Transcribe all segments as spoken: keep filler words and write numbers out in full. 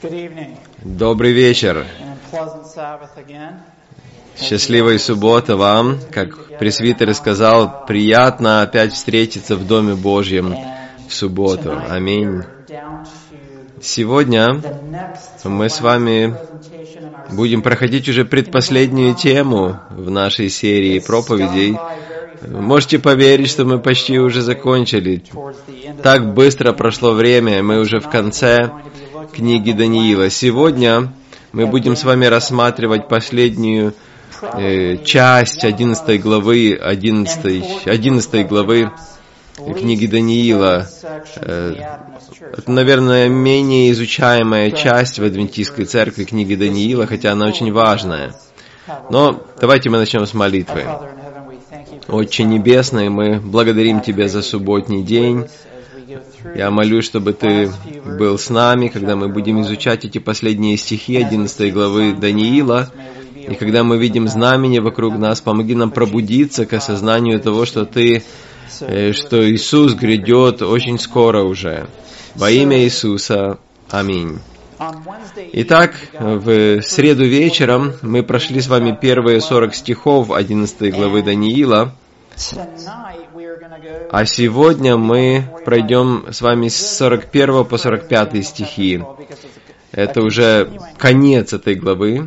Добрый вечер. Счастливой субботы вам. Как пресвитер сказал, приятно опять встретиться в Доме Божьем в субботу. Аминь. Сегодня мы с вами будем проходить уже предпоследнюю тему в нашей серии проповедей. Можете поверить, что мы почти уже закончили. Так быстро прошло время, мы уже в конце книги Даниила. Сегодня мы будем с вами рассматривать последнюю э, часть одиннадцатой главы, одиннадцатой, одиннадцатой главы книги Даниила. Э, это, наверное, менее изучаемая часть в адвентистской церкви книги Даниила, хотя она очень важная. Но давайте мы начнем с молитвы. Отче Небесный, мы благодарим Тебя за субботний день. Я молюсь, чтобы Ты был с нами, когда мы будем изучать эти последние стихи одиннадцатой главы Даниила. И когда мы видим знамения вокруг нас, помоги нам пробудиться к осознанию того, что Ты, что Иисус грядет очень скоро уже. Во имя Иисуса. Аминь. Итак, в среду вечером мы прошли с вами первые сорок стихов одиннадцатой главы Даниила, а сегодня мы пройдем с вами с сорок первого по сорок пятый стихи. Это уже конец этой главы.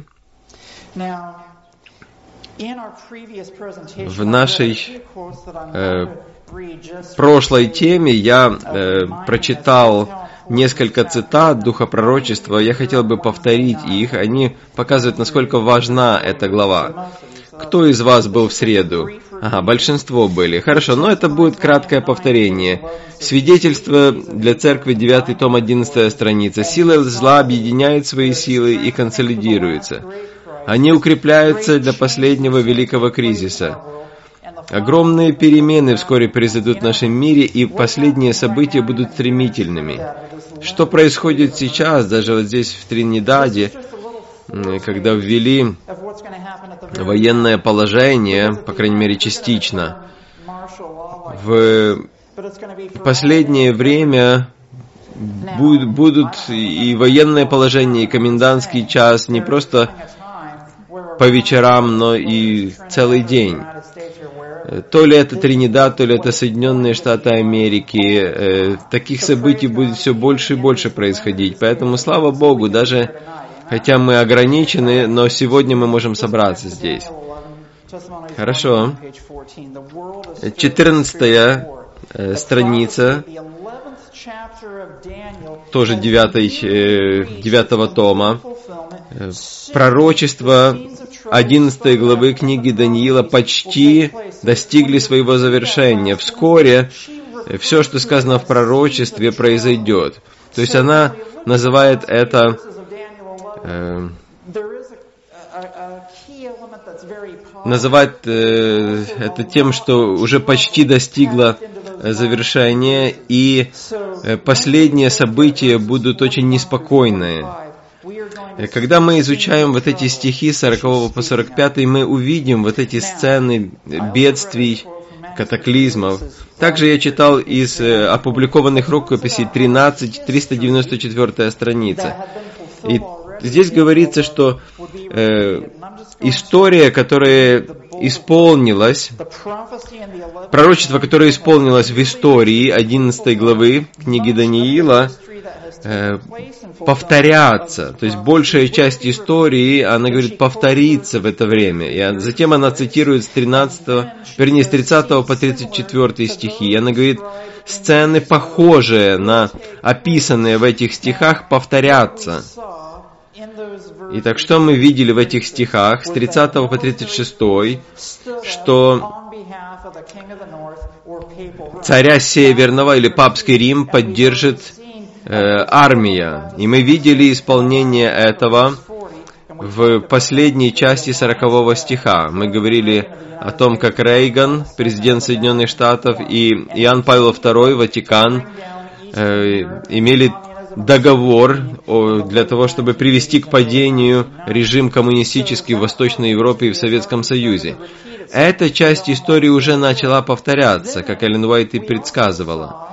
В нашей э, прошлой теме я э, прочитал несколько цитат Духа Пророчества. Я хотел бы повторить их. Они показывают, насколько важна эта глава. Кто из вас был в среду? Ага, большинство были. Хорошо, но это будет краткое повторение. Свидетельство для церкви, девятый том, одиннадцатая страница. Силы зла объединяют свои силы и консолидируются. Они укрепляются для последнего великого кризиса. Огромные перемены вскоре произойдут в нашем мире, и последние события будут стремительными. Что происходит сейчас, даже вот здесь, в Тринидаде, когда ввели военное положение, по крайней мере, частично, в последнее время будут и военное положение, и комендантский час не просто по вечерам, но и целый день. То ли это Тринидад, то ли это Соединенные Штаты Америки. Таких событий будет все больше и больше происходить. Поэтому, слава Богу, даже хотя мы ограничены, но сегодня мы можем собраться здесь. Хорошо. четырнадцатая страница, тоже девятого тома. Пророчество одиннадцатой главы книги Даниила почти достигли своего завершения. Вскоре все, что сказано в пророчестве, произойдет. То есть она называет это э, называет э, это тем, что уже почти достигло завершения, и э, последние события будут очень неспокойные. Когда мы изучаем вот эти стихи с сорокового по сорок пятый, мы увидим вот эти сцены бедствий, катаклизмов. Также я читал из э, опубликованных рукописей тринадцать, триста девяносто четвёртая страница. И здесь говорится, что э, история, которая исполнилась, пророчество, которое исполнилось в истории одиннадцатой главы книги Даниила, э, повторятся. То есть большая часть истории, она говорит, повторится в это время. И затем она цитирует с тринадцатого, вернее, с тридцатого по тридцать четвёртый стихи. И она говорит, сцены, похожие на описанные в этих стихах, повторятся. Итак, что мы видели в этих стихах с тридцатого по тридцать шестой, что царя Северного или Папский Рим поддержит э, армия. И мы видели исполнение этого в последней части сорокового стиха. Мы говорили о том, как Рейган, президент Соединенных Штатов, и Иоанн Павел второй, Ватикан, э, имели договор для того, чтобы привести к падению режим коммунистический в Восточной Европе и в Советском Союзе. Эта часть истории уже начала повторяться, как Эллен Уайт и предсказывала.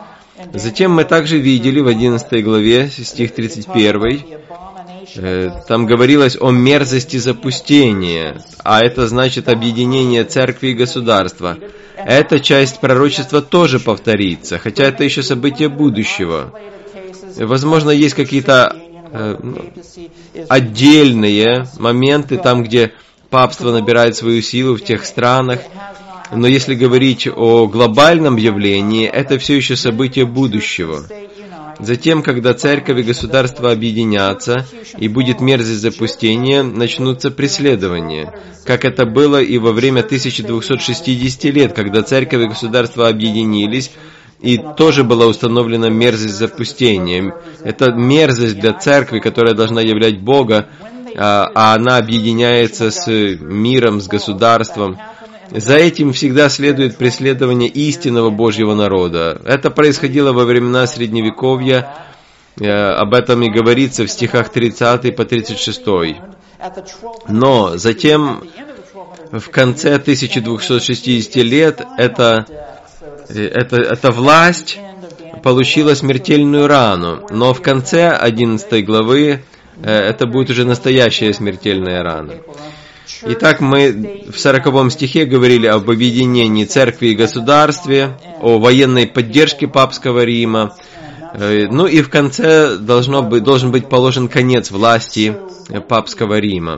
Затем мы также видели в одиннадцатой главе, стих тридцать первый, там говорилось о мерзости запустения, а это значит объединение церкви и государства. Эта часть пророчества тоже повторится, хотя это еще событие будущего. Возможно, есть какие-то э, отдельные моменты, там, где папство набирает свою силу в тех странах, но если говорить о глобальном явлении, это все еще событие будущего. Затем, когда церковь и государство объединятся, и будет мерзость запустения, начнутся преследования, как это было и во время тысяча двухсот шестидесяти лет, когда церковь и государство объединились, и тоже была установлена мерзость запустения. Это мерзость для церкви, которая должна являть Бога, а она объединяется с миром, с государством. За этим всегда следует преследование истинного Божьего народа. Это происходило во времена Средневековья, об этом и говорится в стихах тридцатый по тридцать шестой. Но затем, в конце тысяча двухсот шестидесяти лет, эта, эта, эта власть получила смертельную рану. Но в конце одиннадцатой главы это будет уже настоящая смертельная рана. Итак, мы в сороковом стихе говорили об объединении церкви и государстве, о военной поддержке папского Рима. Ну и в конце должно быть, должен быть положен конец власти папского Рима.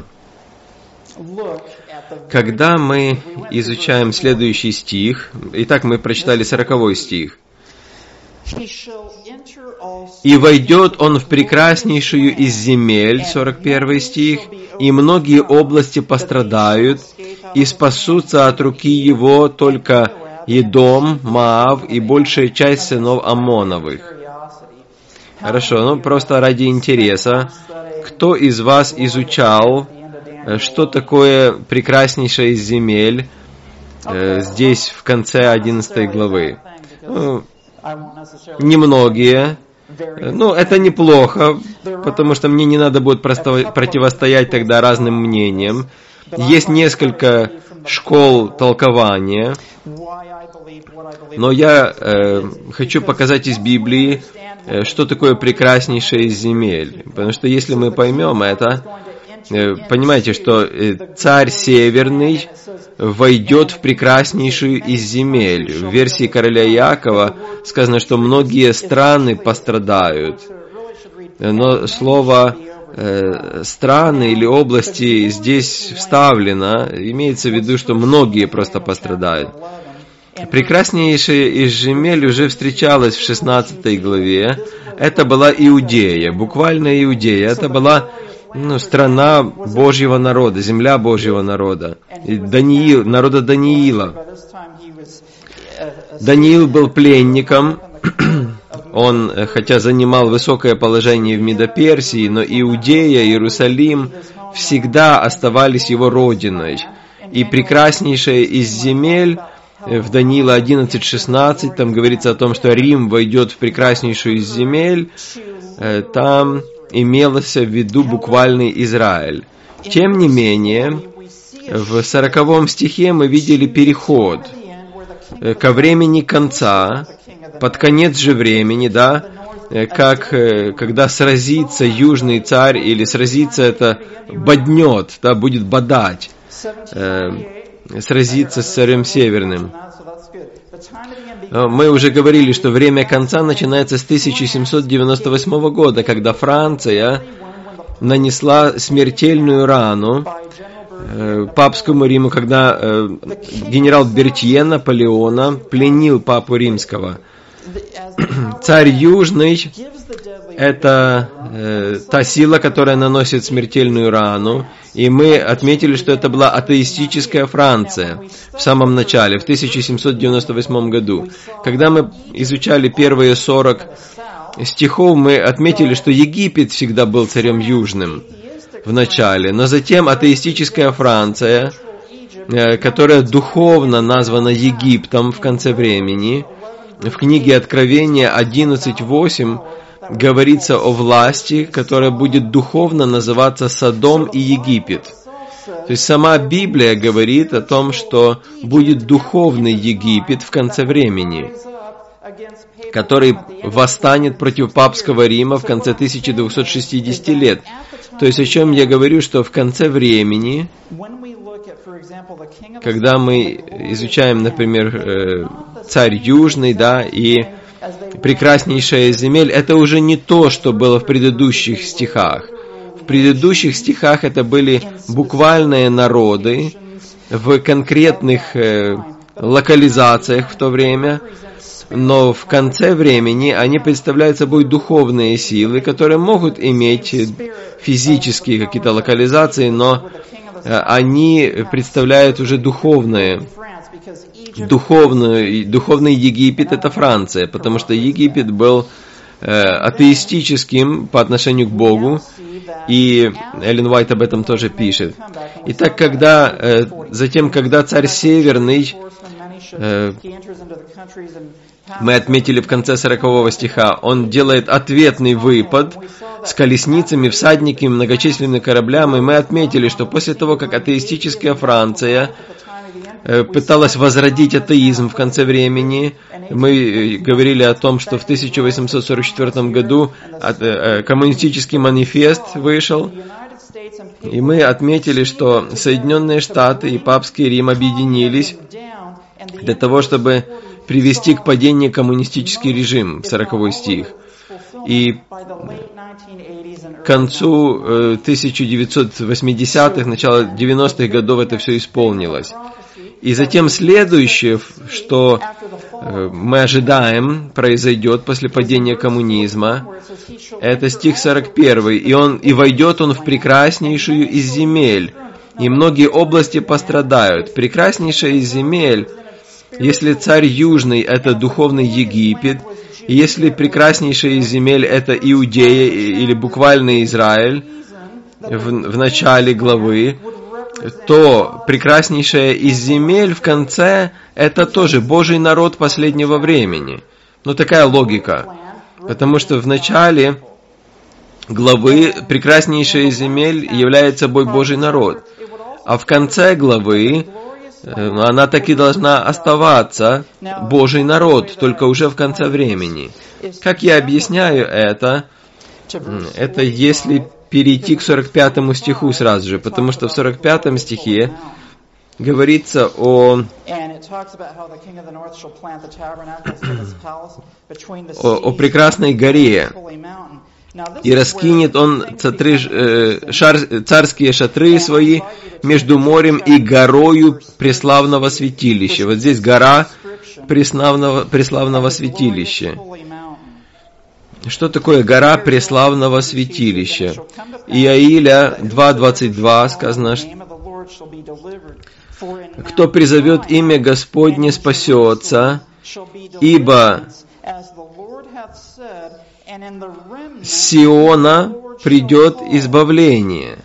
Когда мы изучаем следующий стих, итак, мы прочитали сороковой стих. «И войдет он в прекраснейшую из земель», сорок первый стих, «и многие области пострадают, и спасутся от руки его только Едом, Моав и большая часть сынов Аммоновых». Хорошо, ну просто ради интереса, кто из вас изучал, что такое прекраснейшая из земель э, здесь в конце одиннадцатой главы? Ну, немногие. Ну, это неплохо, потому что мне не надо будет просто противостоять тогда разным мнениям. Есть несколько школ толкования, но я э, хочу показать из Библии, э, что такое прекраснейшее из земель. Потому что если мы поймем это, э, понимаете, что э, царь Северный войдет в прекраснейшую из земель. В версии короля Иакова сказано, что многие страны пострадают. Но слово э, страны или области здесь вставлено, имеется в виду, что многие просто пострадают. Прекраснейшая из земель уже встречалась в шестнадцатой главе. Это была Иудея, буквально Иудея. Это была ну, страна Божьего народа, земля Божьего народа, Даниил, народа Даниила. Даниил был пленником, он, хотя занимал высокое положение в Медоперсии, но Иудея, Иерусалим всегда оставались его родиной. И прекраснейшая из земель, в Даниила одиннадцать шестнадцать, там говорится о том, что Рим войдет в прекраснейшую из земель, там имелось в виду буквальный Израиль. Тем не менее, в сороковом стихе мы видели переход ко времени конца, под конец же времени, да, как когда сразится южный царь, или сразится это боднет, да, будет бодать, э, сразится с царем северным. Мы уже говорили, что время конца начинается с тысяча семьсот девяносто восьмого года, когда Франция нанесла смертельную рану э, папскому Риму, когда э, генерал Бертье Наполеона пленил папу римского. Царь Южный – это э, та сила, которая наносит смертельную рану, и мы отметили, что это была атеистическая Франция в самом начале, в тысяча семьсот девяносто восьмом году. Когда мы изучали первые сорок стихов, мы отметили, что Египет всегда был царем Южным в начале, но затем атеистическая Франция, э, которая духовно названа Египтом в конце времени, в книге Откровения одиннадцать восемь говорится о власти, которая будет духовно называться Содом и Египет. То есть сама Библия говорит о том, что будет духовный Египет в конце времени. который восстанет против папского Рима в конце тысяча двухсот шестидесяти лет. То есть, о чем я говорю, что в конце времени, когда мы изучаем, например, царь Южный, да, и прекраснейшая земель, это уже не то, что было в предыдущих стихах. В предыдущих стихах это были буквальные народы в конкретных э, локализациях в то время, но в конце времени они представляют собой духовные силы, которые могут иметь физические какие-то локализации, но э, они представляют уже духовные. Духовную, духовный Египет — это Франция, потому что Египет был э, атеистическим по отношению к Богу, и Эллен Уайт об этом тоже пишет. Итак, когда, э, затем, когда царь Северный, э, мы отметили в конце сорокового стиха, он делает ответный выпад с колесницами, всадниками, многочисленными кораблями, и мы отметили, что после того, как атеистическая Франция пыталась возродить атеизм в конце времени. Мы говорили о том, что в тысяча восемьсот сорок четвёртом году коммунистический манифест вышел, и мы отметили, что Соединенные Штаты и Папский Рим объединились для того, чтобы привести к падению коммунистический режим, сороковой стих. И к концу тысяча девятьсот восьмидесятых, начало девяностых годов это все исполнилось. И затем следующее, что мы ожидаем произойдет после падения коммунизма, это стих сорок первый. «И, он, и войдет он в прекраснейшую из земель, и многие области пострадают». Прекраснейшая из земель, если царь Южный — это духовный Египет, и если прекраснейшая из земель — это Иудея или буквально Израиль в, в начале главы, то прекраснейшая из земель в конце — это тоже Божий народ последнего времени. Ну, такая логика. Потому что в начале главы прекраснейшая из земель является собой Божий народ. А в конце главы она таки должна оставаться Божий народ, только уже в конце времени. Как я объясняю это? Это если перейти к сорок пятому стиху сразу же, потому что в сорок пятом стихе говорится о, о, о прекрасной горе. «И раскинет он цатры, э, шар, царские шатры свои между морем и горою преславного святилища». Вот здесь гора преславного, преславного святилища. Что такое гора преславного святилища? Иаиля два двадцать два сказано, «Кто призовет имя Господне, спасется, ибо с Сиона придет избавление,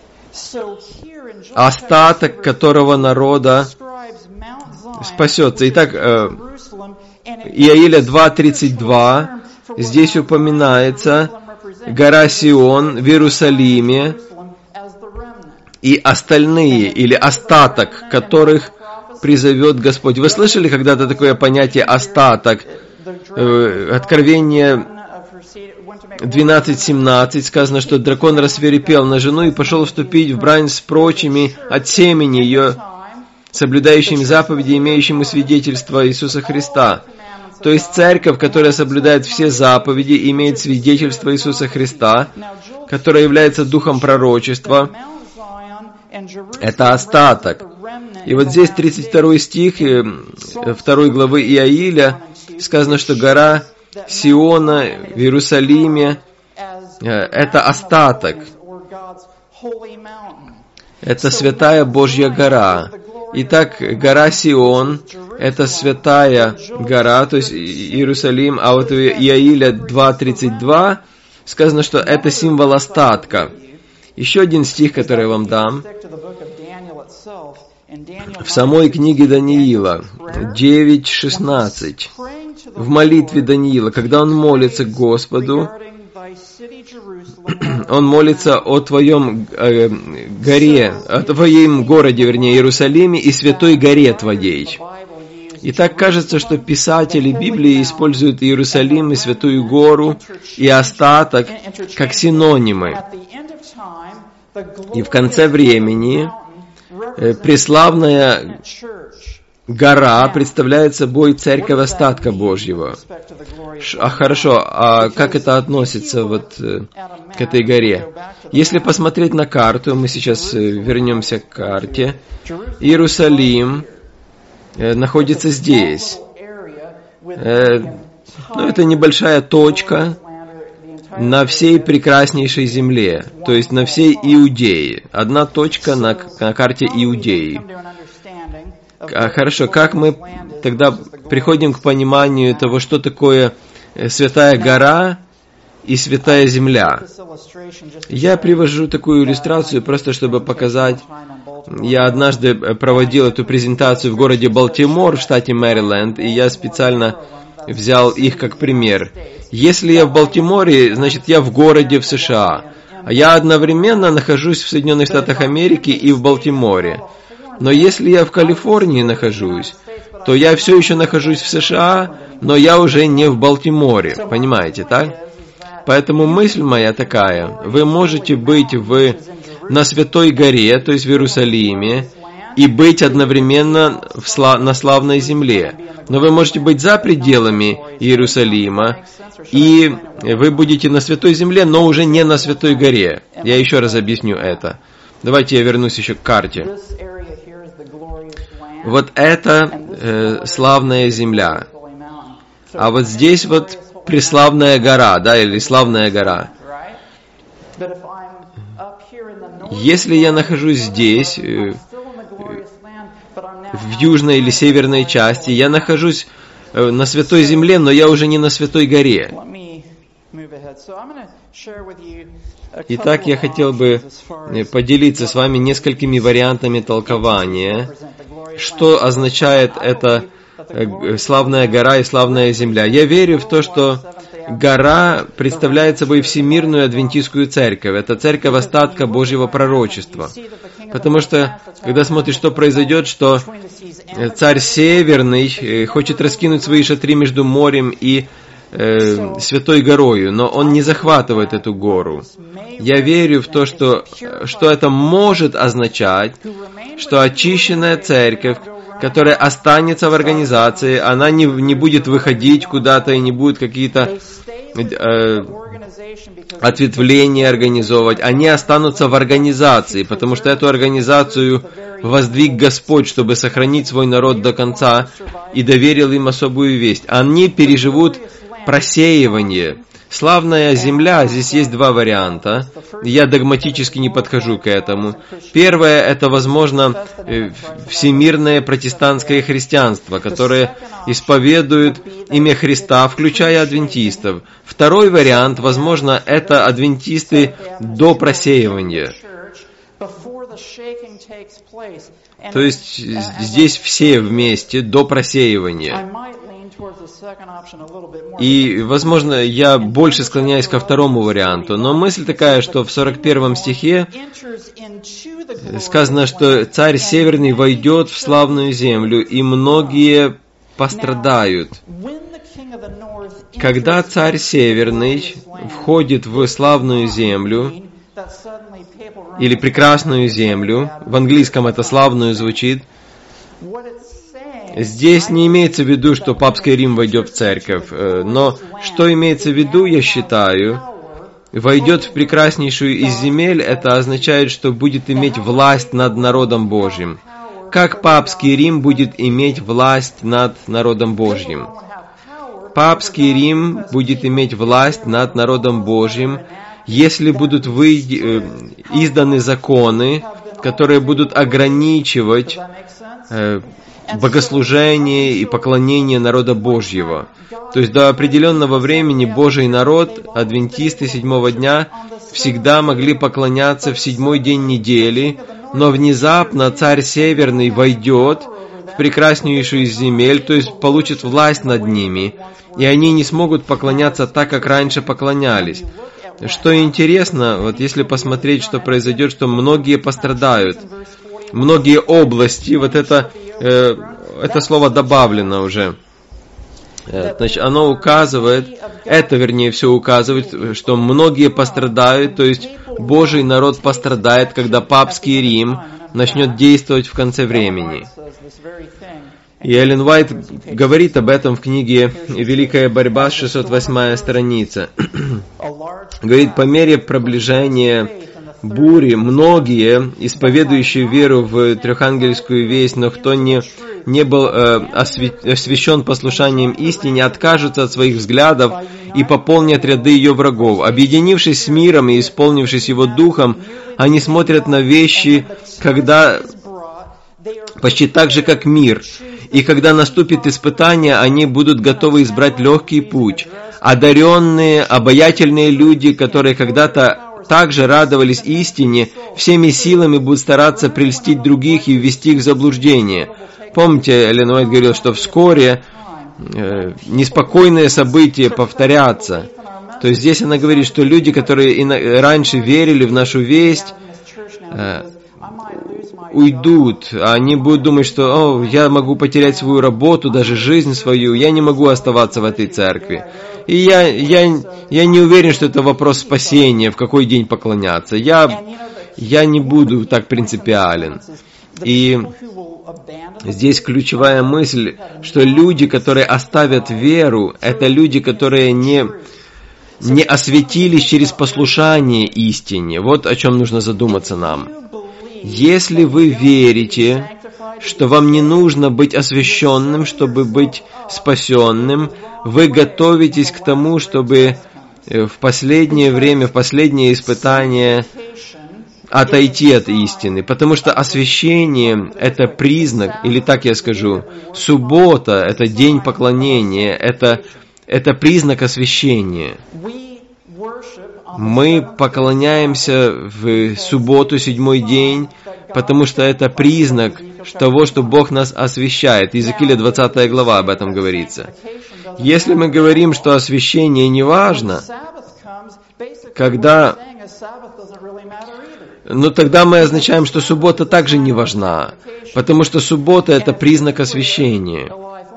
остаток которого народа спасется». Итак, Иаиля два тридцать два, здесь упоминается гора Сион в Иерусалиме и остальные, или остаток, которых призовет Господь. Вы слышали когда-то такое понятие «остаток»? Откровение двенадцать семнадцать сказано, что дракон рассвирепел на жену и пошел вступить в брань с прочими от семени ее, соблюдающими заповеди, имеющими свидетельство Иисуса Христа. То есть церковь, которая соблюдает все заповеди, имеет свидетельство Иисуса Христа, которое является духом пророчества. Это остаток. И вот здесь тридцать второй стих второй главы Иаиля сказано, что гора Сиона в Иерусалиме — это остаток. Это святая Божья гора. Итак, гора Сион — это святая гора, то есть Иерусалим, а вот в Иаиля два тридцать два сказано, что это символ остатка. Еще один стих, который я вам дам, в самой книге Даниила, девять шестнадцать, в молитве Даниила, когда он молится к Господу, он молится о твоем э, горе, о твоем городе, вернее, Иерусалиме и святой горе твоей. И так кажется, что писатели Библии используют Иерусалим и Святую Гору и остаток как синонимы. И в конце времени преславная гора представляет собой церковь остатка Божьего. А хорошо, а как это относится вот к этой горе? Если посмотреть на карту, мы сейчас вернемся к карте, Иерусалим находится здесь. Ну, это небольшая точка на всей прекраснейшей земле, то есть на всей Иудее. Одна точка на, на карте Иудеи. А, хорошо, как мы тогда приходим к пониманию того, что такое Святая Гора и Святая Земля? Я привожу такую иллюстрацию, просто чтобы показать. Я однажды проводил эту презентацию в городе Балтимор, в штате Мэриленд, и я специально взял их как пример. Если я в Балтиморе, значит я в городе в США. А я одновременно нахожусь в Соединенных Штатах Америки и в Балтиморе. Но если я в Калифорнии нахожусь, то я все еще нахожусь в США, но я уже не в Балтиморе. Понимаете, так? Поэтому мысль моя такая. Вы можете быть в, на Святой Горе, то есть в Иерусалиме, и быть одновременно в сла, на славной земле. Но вы можете быть за пределами Иерусалима, и вы будете на Святой Земле, но уже не на Святой Горе. Я еще раз объясню это. Давайте я вернусь еще к карте. Вот это э, славная земля. А вот здесь вот преславная гора, да, или славная гора. Если я нахожусь здесь, э, в южной или северной части, я нахожусь э, на Святой Земле, но я уже не на Святой Горе. Итак, я хотел бы поделиться с вами несколькими вариантами толкования, что означает эта славная гора и славная земля. Я верю в то, что гора представляет собой всемирную адвентистскую церковь. Это церковь остатка Божьего пророчества. Потому что, когда смотришь, что произойдет, что царь Северный хочет раскинуть свои шатры между морем и э, Святой горою, но он не захватывает эту гору. Я верю в то, что, что это может означать, что очищенная церковь, которая останется в организации, она не, не будет выходить куда-то и не будет какие-то э, ответвления организовывать. Они останутся в организации, потому что эту организацию воздвиг Господь, чтобы сохранить свой народ до конца, и доверил им особую весть. Они переживут просеивание. Славная земля, здесь есть два варианта. Я догматически не подхожу к этому. Первое, это, возможно, всемирное протестантское христианство, которое исповедует имя Христа, включая адвентистов. Второй вариант, возможно, это адвентисты до просеивания. То есть здесь все вместе до просеивания. И, возможно, я больше склоняюсь ко второму варианту, но мысль такая, что в сорок первом стихе сказано, что царь Северный войдет в славную землю, и многие пострадают. Когда царь Северный входит в славную землю, или прекрасную землю, в английском это славную звучит, здесь не имеется в виду, что Папский Рим войдет в церковь, но что имеется в виду, я считаю, войдет в прекраснейшую из земель, это означает, что будет иметь власть над народом Божьим. Как Папский Рим будет иметь власть над народом Божьим? Папский Рим будет иметь власть над народом Божьим, если будут вы... изданы законы, которые будут ограничивать богослужение и поклонение народа Божьего. То есть до определенного времени Божий народ, адвентисты седьмого дня, всегда могли поклоняться в седьмой день недели, но внезапно царь Северный войдет в прекраснейшую из земель, то есть получит власть над ними, и они не смогут поклоняться так, как раньше поклонялись. Что интересно, вот если посмотреть, что произойдет, что многие пострадают. Многие области, вот эта э, это слово добавлено уже. Значит, оно указывает, это, вернее, все указывает, что многие пострадают, то есть Божий народ пострадает, когда папский Рим начнет действовать в конце времени. И Эллен Уайт говорит об этом в книге «Великая борьба», шестьсот восьмая страница. Говорит, по мере приближения бури, многие, исповедующие веру в трехангельскую весть, но кто не, не был э, освящен послушанием истине, откажутся от своих взглядов и пополнят ряды ее врагов. Объединившись с миром и исполнившись его духом, они смотрят на вещи, когда почти так же, как мир. И когда наступит испытание, они будут готовы избрать легкий путь. Одаренные, обаятельные люди, которые когда-то также радовались истине, всеми силами будут стараться прельстить других и ввести их в заблуждение. Помните, Эллен Уайт говорил, что вскоре э, неспокойные события повторятся. То есть здесь она говорит, что люди, которые и на, раньше верили в нашу весть, э, уйдут, они будут думать, что «О, я могу потерять свою работу, даже жизнь свою, я не могу оставаться в этой церкви». И я, я, я не уверен, что это вопрос спасения, в какой день поклоняться. Я, я не буду так принципиален. И здесь ключевая мысль, что люди, которые оставят веру, это люди, которые не, не осветились через послушание истине. Вот о чем нужно задуматься нам. Если вы верите, что вам не нужно быть освященным, чтобы быть спасенным, вы готовитесь к тому, чтобы в последнее время, в последнее испытание отойти от истины. Потому что освящение – это признак, или так я скажу, суббота – это день поклонения, это, это признак освящения. Мы поклоняемся в субботу, седьмой день, потому что это признак того, что Бог нас освящает. Иезекииля двадцатая глава об этом говорится. Если мы говорим, что освящение не важно, когда... Ну, тогда мы означаем, что суббота также не важна, потому что суббота – это признак освящения.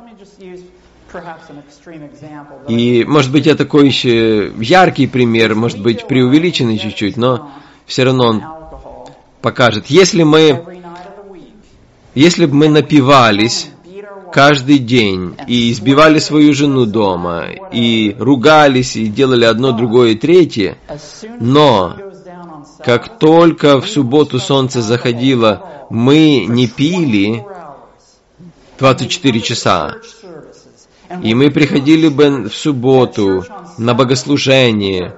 И, может быть, я такой еще яркий пример, может быть, преувеличенный чуть-чуть, но все равно он покажет. Если мы, если бы мы напивались каждый день и избивали свою жену дома, и ругались, и делали одно, другое и третье, но как только в субботу солнце заходило, мы не пили двадцать четыре часа, и мы приходили бы в субботу на богослужение,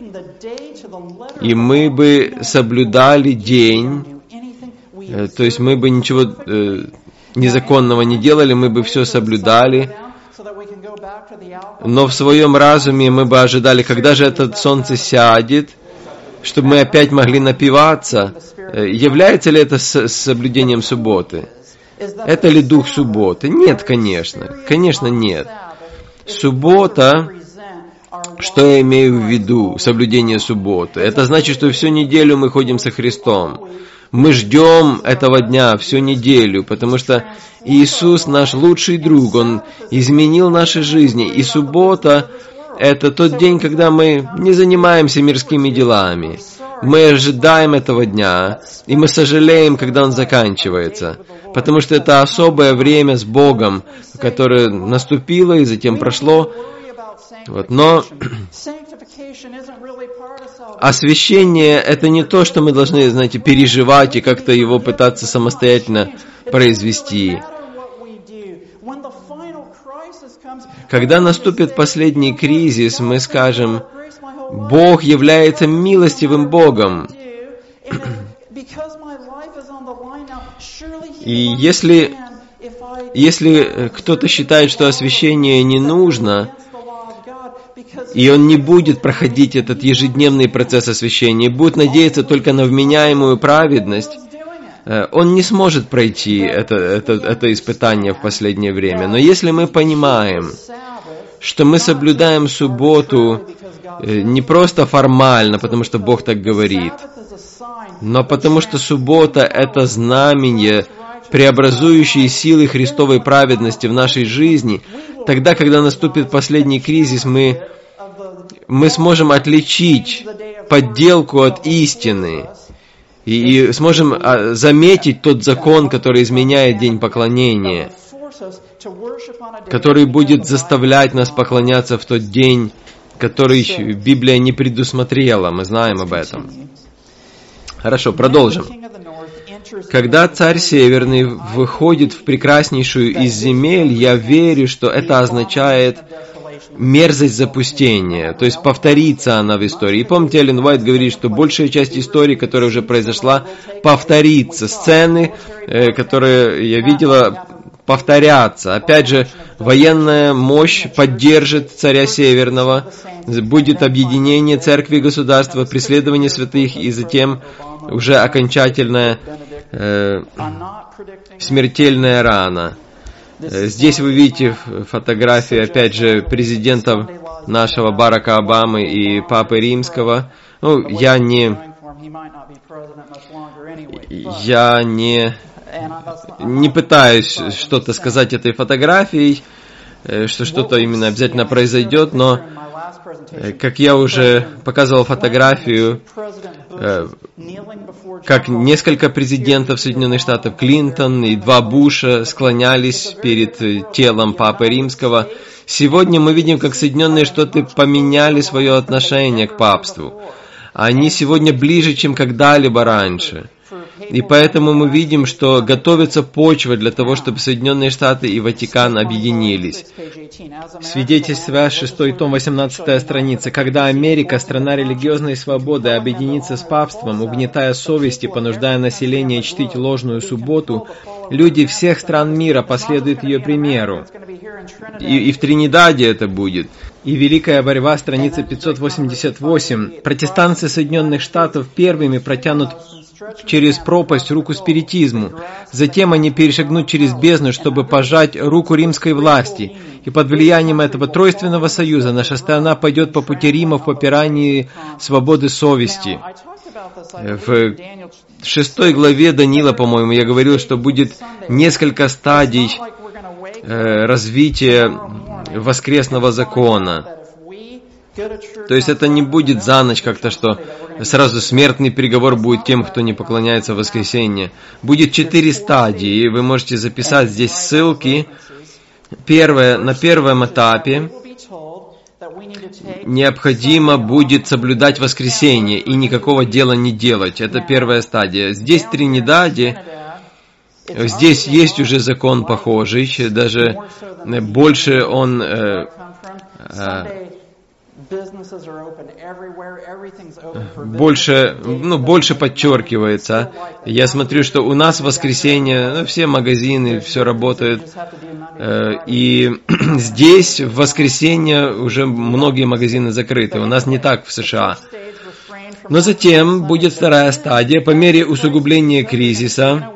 и мы бы соблюдали день, то есть мы бы ничего э, незаконного не делали, мы бы все соблюдали, но в своем разуме мы бы ожидали, когда же это солнце сядет, чтобы мы опять могли напиваться. Является ли это соблюдением субботы? Это ли дух субботы? Нет, конечно. Конечно, нет. Суббота, что я имею в виду, соблюдение субботы? Это значит, что всю неделю мы ходим со Христом. Мы ждем этого дня всю неделю, потому что Иисус наш лучший друг, Он изменил наши жизни. И суббота – это тот день, когда мы не занимаемся мирскими делами. Мы ожидаем этого дня, и мы сожалеем, когда он заканчивается, потому что это особое время с Богом, которое наступило и затем прошло. Вот. Но освящение – это не то, что мы должны, знаете, переживать и как-то его пытаться самостоятельно произвести. Когда наступит последний кризис, мы скажем: Бог является милостивым Богом. И если, если кто-то считает, что освящение не нужно, и он не будет проходить этот ежедневный процесс освящения, будет надеяться только на вменяемую праведность, он не сможет пройти это, это, это испытание в последнее время. Но если мы понимаем, что мы соблюдаем субботу не просто формально, потому что Бог так говорит, но потому что суббота – это знамение преобразующие силы Христовой праведности в нашей жизни, тогда, когда наступит последний кризис, мы, мы сможем отличить подделку от истины и, и сможем а, заметить тот закон, который изменяет день поклонения, который будет заставлять нас поклоняться в тот день, который Библия не предусмотрела. Мы знаем об этом. Хорошо, продолжим. Когда царь Северный выходит в прекраснейшую из земель, я верю, что это означает мерзость запустения, то есть повторится она в истории. И помните, Эллен Уайт говорит, что большая часть истории, которая уже произошла, повторится. Сцены, которые я видела, повторятся. Опять же, военная мощь поддержит царя Северного, будет объединение церкви и государства, преследование святых и затем уже окончательная э, смертельная рана. Здесь вы видите фотографии, опять же, президентов нашего Барака Обамы и Папы Римского. Ну, я не... Я не... не пытаюсь что-то сказать этой фотографией, что что-то именно обязательно произойдет, но, как я уже показывал фотографию, как несколько президентов Соединенных Штатов, Клинтон и два Буша, склонялись перед телом Папы Римского. Сегодня мы видим, как Соединенные Штаты поменяли свое отношение к папству. Они сегодня ближе, чем когда-либо раньше. И поэтому мы видим, что готовится почва для того, чтобы Соединенные Штаты и Ватикан объединились. Свидетельство, шестой том, восемнадцатая страница. Когда Америка, страна религиозной свободы, объединится с папством, угнетая совести, понуждая население чтить ложную субботу, люди всех стран мира последуют ее примеру. И, и в Тринидаде это будет. И Великая борьба, страница пятьсот восемьдесят восемь. Протестанты Соединенных Штатов первыми протянут через пропасть руку спиритизму. Затем они перешагнут через бездну, чтобы пожать руку римской власти. И под влиянием этого тройственного союза наша страна пойдет по пути Рима в попирании свободы совести. В шестой главе Даниила, по-моему, я говорил, что будет несколько стадий э, развития воскресного закона. То есть это не будет за ночь как-то, что сразу смертный приговор будет тем, кто не поклоняется в воскресенье. Будет четыре стадии, и вы можете записать здесь ссылки. Первое, на первом этапе необходимо будет соблюдать воскресенье и никакого дела не делать. Это первая стадия. Здесь в Тринидаде, здесь есть уже закон похожий, даже больше он... Э, э, Больше, ну, больше подчеркивается. Я смотрю, что у нас в воскресенье, ну, все магазины, все работает. И здесь в воскресенье уже многие магазины закрыты. У нас не так в США. Но затем будет вторая стадия. По мере усугубления кризиса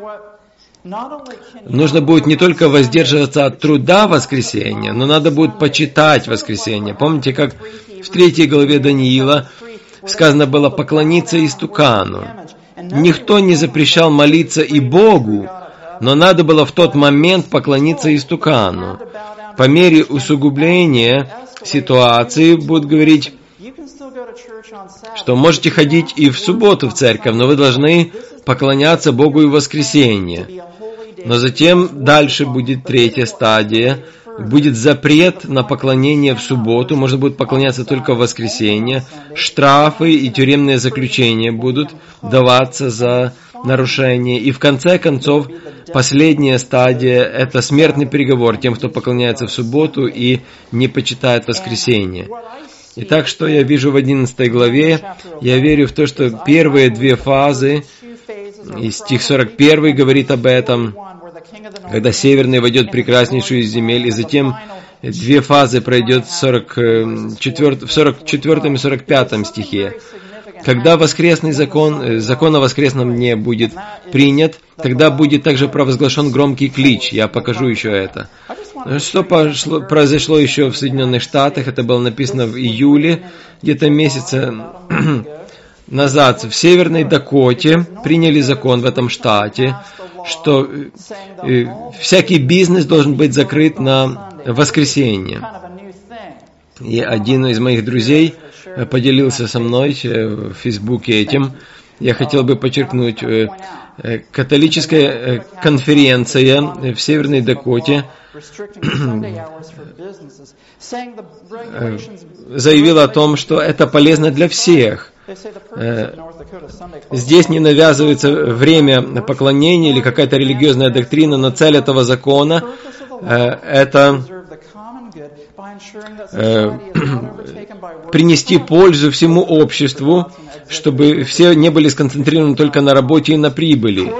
нужно будет не только воздерживаться от труда в воскресенье, но надо будет почитать воскресенье. Помните, как в третьей главе Даниила сказано было поклониться истукану. Никто не запрещал молиться и Богу, но надо было в тот момент поклониться истукану. По мере усугубления ситуации будут говорить, что можете ходить и в субботу в церковь, но вы должны поклоняться Богу и в воскресенье. Но затем дальше будет третья стадия. Будет запрет на поклонение в субботу, можно будет поклоняться только в воскресенье. Штрафы и тюремные заключения будут даваться за нарушение. И в конце концов, последняя стадия – это смертный приговор тем, кто поклоняется в субботу и не почитает воскресенье. Итак, что я вижу в одиннадцатой главе? Я верю в то, что первые две фазы, и стих сорок один говорит об этом, когда Северный войдет в прекраснейшую из земель, и затем две фазы пройдет в сорок четвёртом и сорок пятом стихе. Когда воскресный закон, закон о воскресном дне будет принят, тогда будет также провозглашен громкий клич. Я покажу еще это. Что пошло, произошло еще в Соединенных Штатах, это было написано в июле, где-то месяца, назад в Северной Дакоте приняли закон в этом штате, что всякий бизнес должен быть закрыт на воскресенье. И один из моих друзей поделился со мной в Фейсбуке этим. Я хотел бы подчеркнуть, католическая конференция в Северной Дакоте заявила о том, что это полезно для всех. Здесь не навязывается время поклонения или какая-то религиозная доктрина, но цель этого закона – это принести пользу всему обществу, чтобы все не были сконцентрированы только на работе и на прибыли.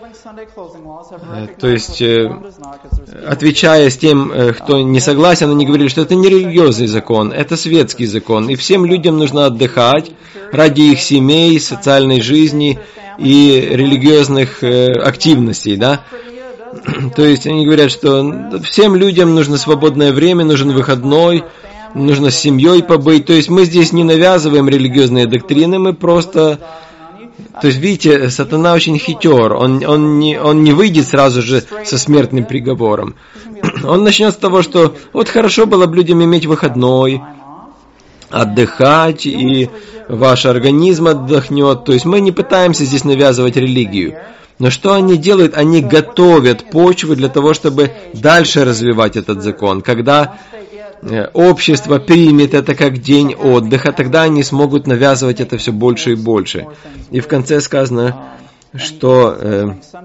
То есть, отвечая с тем, кто не согласен, они говорили, что это не религиозный закон, это светский закон, и всем людям нужно отдыхать ради их семей, социальной жизни и религиозных активностей, да. То есть, они говорят, что всем людям нужно свободное время, нужен выходной, нужно с семьей побыть. То есть, мы здесь не навязываем религиозные доктрины, мы просто... То есть, видите, сатана очень хитер, он, он, не, он не выйдет сразу же со смертным приговором. Он начнет с того, что вот хорошо было бы людям иметь выходной, отдыхать, и ваш организм отдохнет. То есть, мы не пытаемся здесь навязывать религию. Но что они делают? Они готовят почву для того, чтобы дальше развивать этот закон. Когда общество примет это как день отдыха, тогда они смогут навязывать это все больше и больше. И в конце сказано, что э,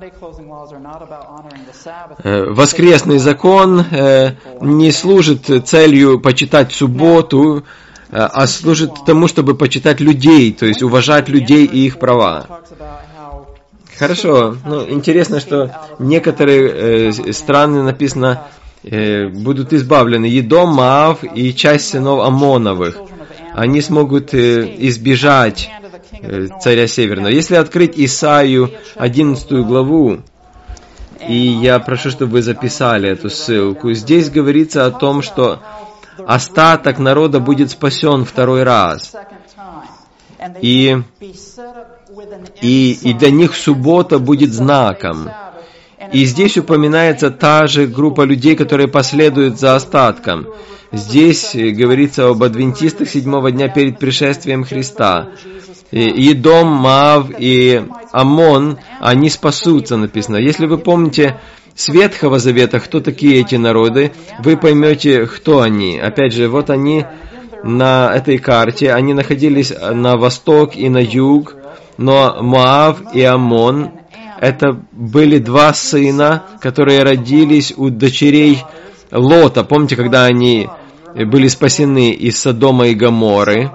э, воскресный закон э, не служит целью почитать субботу, э, а служит тому, чтобы почитать людей, то есть уважать людей и их права. Хорошо. Ну, интересно, что некоторые э, страны, написано, э, будут избавлены. Едом, Моав и часть сынов Амоновых. Они смогут э, избежать э, царя Северного. Если открыть Исаию одиннадцатую главу, и я прошу, чтобы вы записали эту ссылку, здесь говорится о том, что остаток народа будет спасен второй раз. И... И, и для них суббота будет знаком. И здесь упоминается та же группа людей, которые последуют за остатком. Здесь говорится об адвентистах седьмого дня перед пришествием Христа. Едом, Моав и Амон, они спасутся, написано. Если вы помните с Ветхого Завета, кто такие эти народы, вы поймете, кто они. Опять же, вот они на этой карте, они находились на восток и на юг. Но Моав и Амон – это были два сына, которые родились у дочерей Лота. Помните, когда они были спасены из Содома и Гоморры?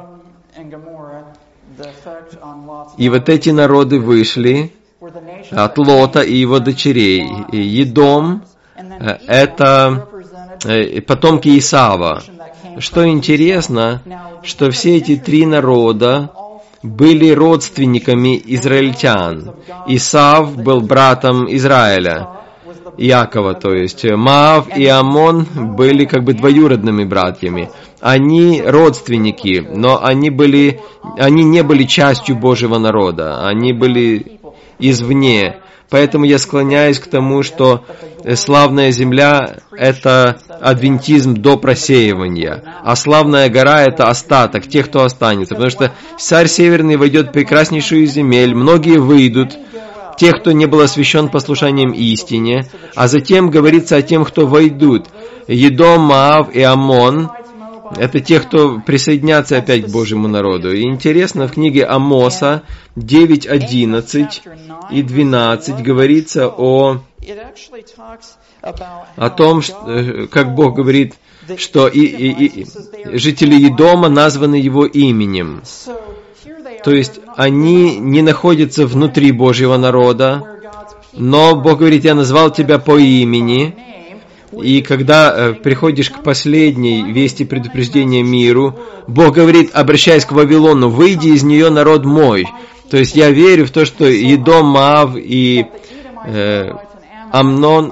И вот эти народы вышли от Лота и его дочерей. И Едом – это потомки Исава. Что интересно, что все эти три народа были родственниками израильтян. Исав был братом Израиля, Иакова, то есть. Моав и Амон были как бы двоюродными братьями. Они родственники, но они были, они не были частью Божьего народа, они были извне. Поэтому я склоняюсь к тому, что славная земля – это адвентизм до просеивания, а славная гора – это остаток, тех, кто останется. Потому что царь Северный войдет в прекраснейшую земель, многие выйдут, тех, кто не был освящен послушанием истине, а затем говорится о тем, кто войдут. Едом, Моав и Амон – это те, кто присоединятся опять к Божьему народу. И интересно, в книге Амоса девять, одиннадцать и двенадцать говорится о, о том, что, как Бог говорит, что и, и, и, жители Едома названы Его именем. То есть они не находятся внутри Божьего народа, но Бог говорит, я назвал тебя по имени. И когда э, приходишь к последней вести предупреждения миру, Бог говорит, обращаясь к Вавилону, выйди из нее, народ мой. То есть я верю в то, что Едом, Моав и э, Амнон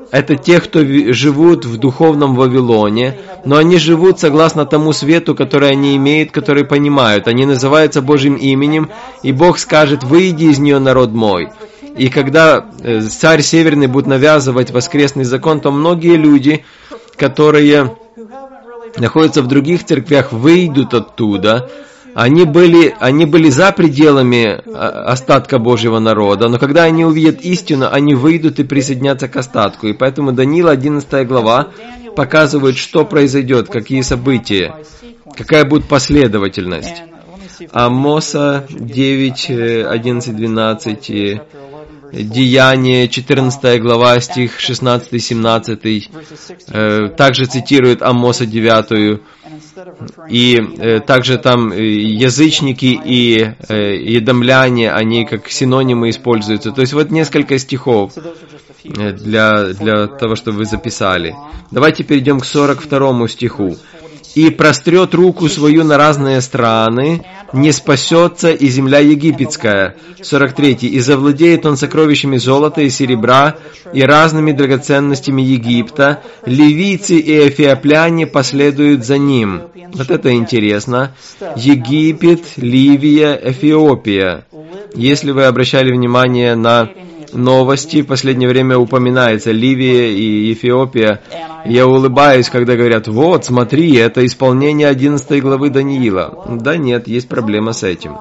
это те, кто живут в духовном Вавилоне, но они живут согласно тому свету, который они имеют, который понимают. Они называются Божьим именем, и Бог скажет: «Выйди из нее, народ мой». И когда царь Северный будет навязывать воскресный закон, то многие люди, которые находятся в других церквях, выйдут оттуда. Они были, они были за пределами остатка Божьего народа, но когда они увидят истину, они выйдут и присоединятся к остатку. И поэтому Даниил, одиннадцатая глава, показывает, что произойдет, какие события, какая будет последовательность. Амоса девять, одиннадцать, двенадцать, Деяния, четырнадцатая глава, стих шестнадцатый, семнадцатый, также цитирует Амоса девятую. И э, также там язычники и э, едомляне, они как синонимы используются. То есть вот несколько стихов для, для того, чтобы вы записали. Давайте перейдем к сорок второму стиху. «И прострет руку свою на разные страны, не спасется и земля египетская». сорок третий. «И завладеет он сокровищами золота и серебра и разными драгоценностями Египта. Ливийцы и эфиопляне последуют за ним». Вот это интересно. Египет, Ливия, Эфиопия. Если вы обращали внимание на новости, в последнее время упоминается Ливия и Эфиопия. Я улыбаюсь, когда говорят: вот, смотри, это исполнение одиннадцатой главы Даниила. Да нет, есть проблема с этим.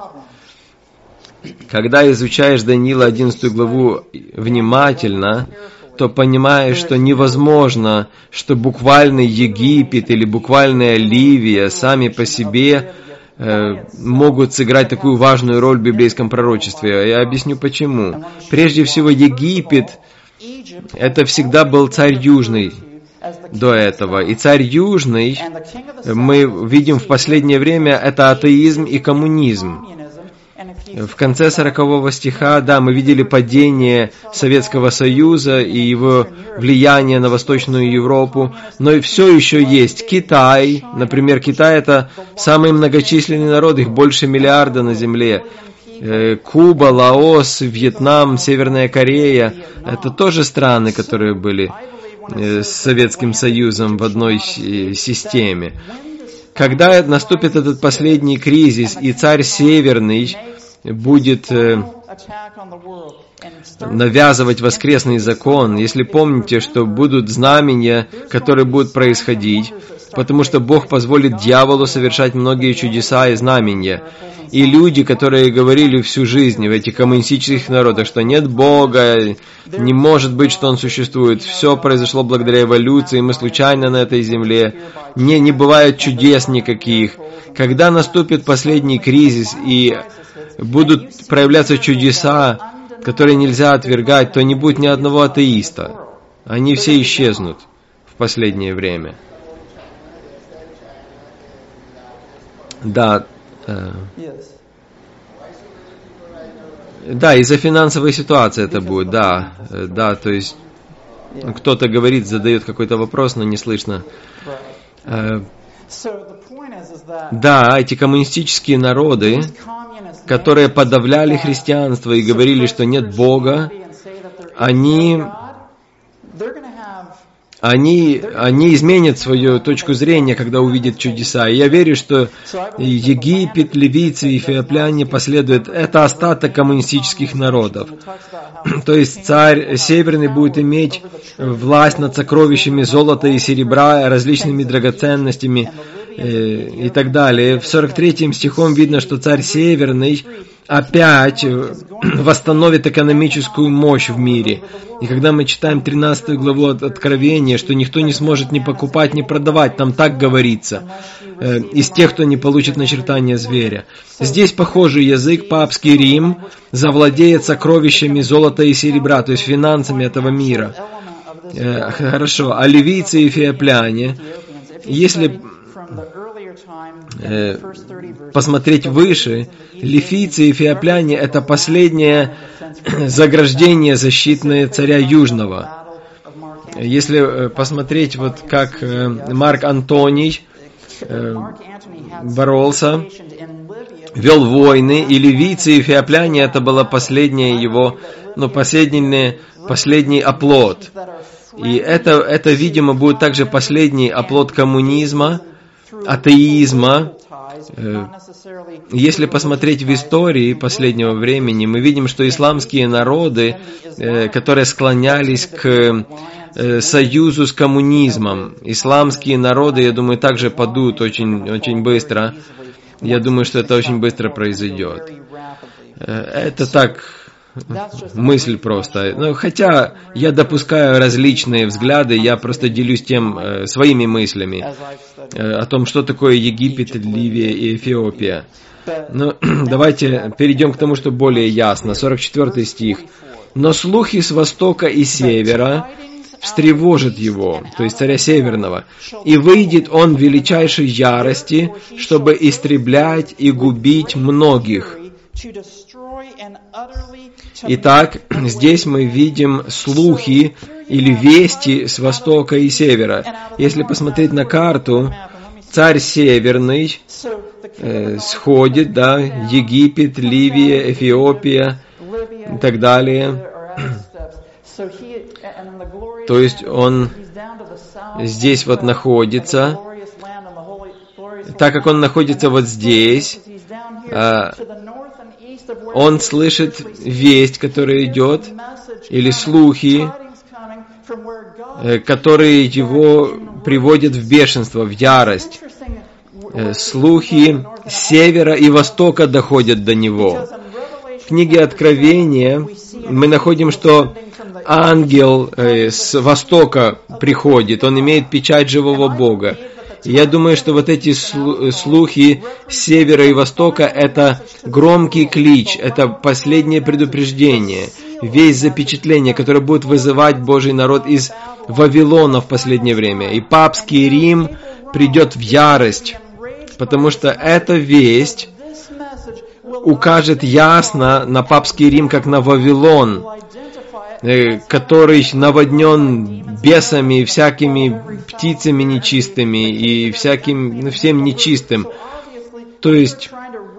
Когда изучаешь Даниила одиннадцатую главу внимательно, то понимаешь, что невозможно, что буквальный Египет или буквальная Ливия сами по себе могут сыграть такую важную роль в библейском пророчестве. Я объясню почему. Прежде всего, Египет — это всегда был царь Южный до этого. И царь Южный, мы видим в последнее время, это атеизм и коммунизм. В конце сорокового стиха, да, мы видели падение Советского Союза и его влияние на Восточную Европу, но все еще есть Китай. Например, Китай — это самый многочисленный народ, их больше миллиарда на земле. Куба, Лаос, Вьетнам, Северная Корея — это тоже страны, которые были с Советским Союзом в одной системе. Когда наступит этот последний кризис, и царь Северный будет э, навязывать воскресный закон, если помните, что будут знамения, которые будут происходить, потому что Бог позволит дьяволу совершать многие чудеса и знамения. И люди, которые говорили всю жизнь в этих коммунистических народах, что нет Бога, не может быть, что Он существует, все произошло благодаря эволюции, мы случайно на этой земле, не, не бывает чудес никаких. Когда наступит последний кризис и будут проявляться чудеса, которые нельзя отвергать, то не будет ни одного атеиста. Они все исчезнут в последнее время. Да. Э, да, из-за финансовой ситуации это будет, да. Э, да, то есть кто-то говорит, задает какой-то вопрос, но не слышно. Э, да, эти коммунистические народы, которые подавляли христианство и говорили, что нет Бога, они, они, они изменят свою точку зрения, когда увидят чудеса. И я верю, что Египет, ливийцы и эфиопляне последуют. Это остаток коммунистических народов. То есть царь Северный будет иметь власть над сокровищами золота и серебра, различными драгоценностями и так далее. В сорок третьем стихом видно, что царь Северный опять восстановит экономическую мощь в мире. И когда мы читаем тринадцатую главу от Откровения, что никто не сможет ни покупать, ни продавать, там так говорится, из тех, кто не получит начертание зверя. Здесь похожий язык, папский Рим завладеет сокровищами золота и серебра, то есть финансами этого мира. Хорошо, а ливийцы и эфиопляне, если э, посмотреть выше, ливийцы и эфиопляне — это последнее заграждение защитное царя Южного. Если посмотреть, вот как Марк Антоний э, боролся, вел войны, и ливийцы и эфиопляне — это было последнее его, ну, последний, последний оплот. И это, это, видимо, будет также последний оплот коммунизма, атеизма. Если посмотреть в истории последнего времени, мы видим, что исламские народы, которые склонялись к союзу с коммунизмом, исламские народы, я думаю, также падут очень, очень быстро. Я думаю, что это очень быстро произойдет. Это так, мысль просто. Но хотя я допускаю различные взгляды, я просто делюсь тем, своими мыслями о том, что такое Египет, Ливия и Эфиопия. Но давайте перейдем к тому, что более ясно. сорок четвёртый стих. «Но слухи с востока и севера встревожит его», то есть царя Северного, «и выйдет он в величайшей ярости, чтобы истреблять и губить многих». Итак, здесь мы видим слухи или вести с востока и севера. Если посмотреть на карту, царь Северный э, сходит, да, Египет, Ливия, Эфиопия и так далее. То есть он здесь вот находится. Так как он находится вот здесь, он слышит весть, которая идет, или слухи, которые его приводят в бешенство, в ярость. Слухи с севера и востока доходят до него. В книге Откровения мы находим, что ангел с востока приходит, он имеет печать живого Бога. И я думаю, что вот эти слухи с севера и востока — это громкий клич, это последнее предупреждение, весть запечатления, которое будет вызывать Божий народ из Вавилона в последнее время. И папский Рим придет в ярость, потому что эта весть укажет ясно на папский Рим, как на Вавилон, который наводнен бесами, всякими птицами нечистыми и всяким, ну, всем нечистым. То есть,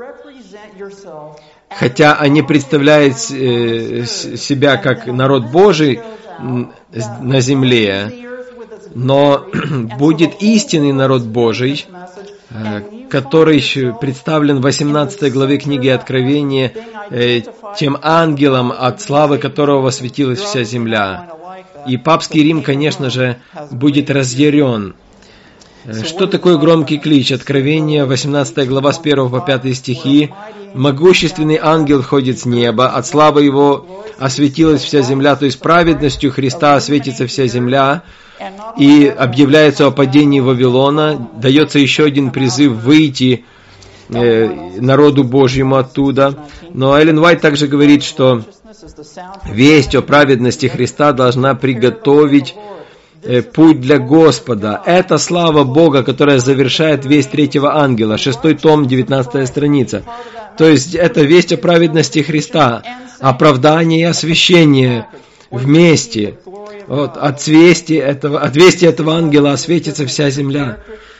хотя они представляют э, себя как народ Божий на земле, но будет истинный народ Божий, э, который представлен в восемнадцатой главе книги Откровения, э, тем ангелом, от славы которого осветилась вся земля. И папский Рим, конечно же, будет разъярен. Что такое громкий клич? Откровение, восемнадцатая глава, с первого по пятый стихи. «Могущественный ангел входит с неба, от славы его осветилась вся земля», то есть праведностью Христа осветится вся земля, и объявляется о падении Вавилона, дается еще один призыв выйти э, народу Божьему оттуда. Но Эллен Уайт также говорит, что весть о праведности Христа должна приготовить э, путь для Господа. Это слава Бога, которая завершает весть третьего ангела, шестой том, девятнадцатая страница. То есть это весть о праведности Христа, оправдание и освящение вместе. Вот, от вести этого, от вести этого ангела осветится вся земля.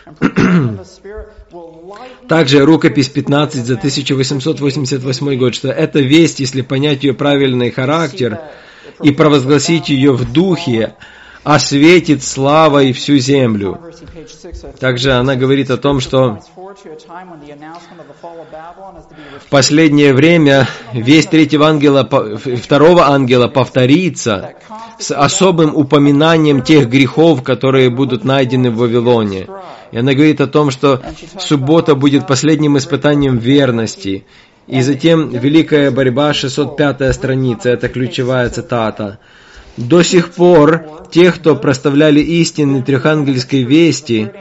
Также рукопись пятнадцать за тысяча восемьсот восемьдесят восьмой год, что эта весть, если понять ее правильный характер и провозгласить ее в духе, осветит славой всю землю. Также она говорит о том, что в последнее время весть третьего ангела, второго ангела повторится с особым упоминанием тех грехов, которые будут найдены в Вавилоне. И она говорит о том, что суббота будет последним испытанием верности. И затем великая борьба, шестьсот пятая страница, это ключевая цитата. «До сих пор те, кто проставляли истины трехангельской вести,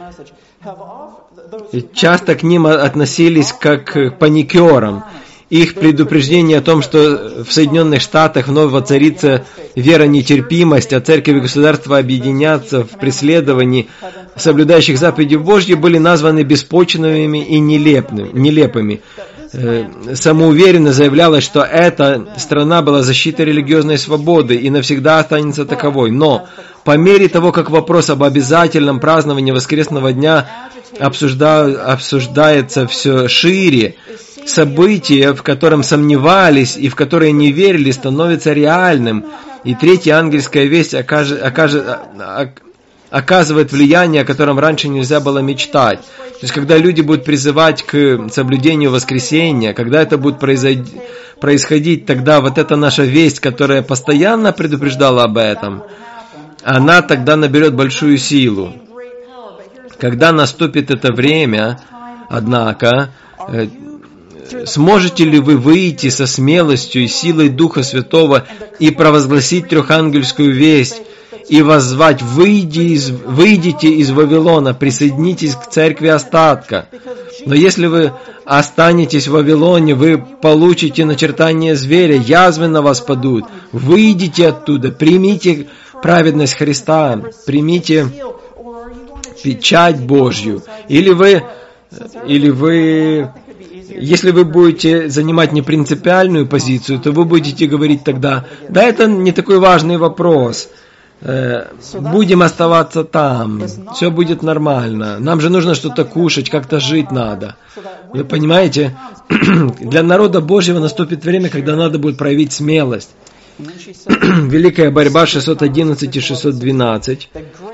часто к ним относились как к паникерам. Их предупреждение о том, что в Соединенных Штатах вновь воцарится веронетерпимость, а церковь и государство объединятся в преследовании соблюдающих заповеди Божьи, были названы беспочвенными и нелепыми. Самоуверенно заявлялось, что эта страна была защитой религиозной свободы и навсегда останется таковой. Но по мере того, как вопрос об обязательном праздновании воскресного дня обсужда... обсуждается все шире, событие, в котором сомневались и в которое не верили, становится реальным. И третья ангельская весть окажет, окажет, оказывает влияние, о котором раньше нельзя было мечтать. То есть, когда люди будут призывать к соблюдению воскресения, когда это будет происходить, тогда вот эта наша весть, которая постоянно предупреждала об этом, она тогда наберет большую силу. Когда наступит это время, однако, сможете ли вы выйти со смелостью и силой Духа Святого и провозгласить трехангельскую весть и воззвать: «Выйди из, выйдите из Вавилона, присоединитесь к церкви остатка». Но если вы останетесь в Вавилоне, вы получите начертание зверя, язвы на вас падут. Выйдите оттуда, примите праведность Христа, примите печать Божью. Или вы, или вы, если вы будете занимать непринципиальную позицию, то вы будете говорить тогда: да, это не такой важный вопрос, будем оставаться там, все будет нормально, нам же нужно что-то кушать, как-то жить надо. Вы понимаете, для народа Божьего наступит время, когда надо будет проявить смелость. Великая борьба шестьсот одиннадцать и шестьсот двенадцать.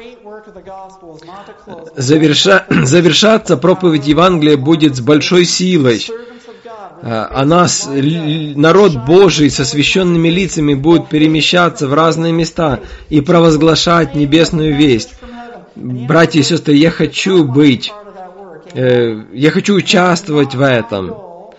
Заверша... Завершаться проповедь Евангелия будет с большой силой. А нас, народ Божий со священными лицами будет перемещаться в разные места и провозглашать небесную весть. Братья и сестры, я хочу быть, я хочу участвовать в этом.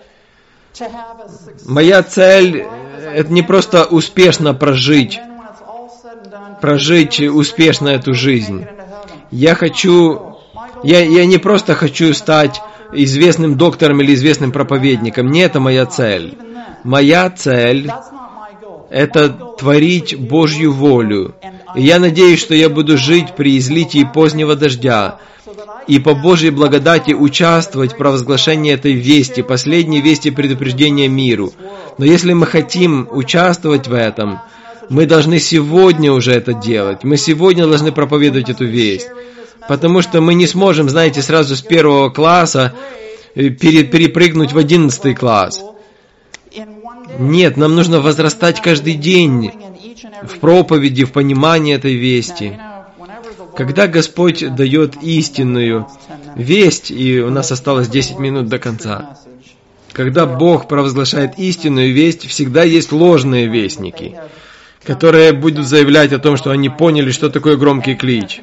Моя цель – это не просто успешно прожить, прожить успешно эту жизнь. Я хочу, я, я не просто хочу стать известным доктором или известным проповедником. Не это моя цель. Моя цель – это творить Божью волю. И я надеюсь, что я буду жить при излитии позднего дождя и по Божьей благодати участвовать в провозглашении этой вести, последней вести предупреждения миру. Но если мы хотим участвовать в этом, мы должны сегодня уже это делать. Мы сегодня должны проповедовать эту весть. Потому что мы не сможем, знаете, сразу с первого класса перепрыгнуть в одиннадцатый класс. Нет, нам нужно возрастать каждый день в проповеди, в понимании этой вести. Когда Господь дает истинную весть, и у нас осталось десять минут до конца, когда Бог провозглашает истинную весть, всегда есть ложные вестники, которые будут заявлять о том, что они поняли, что такое громкий клич.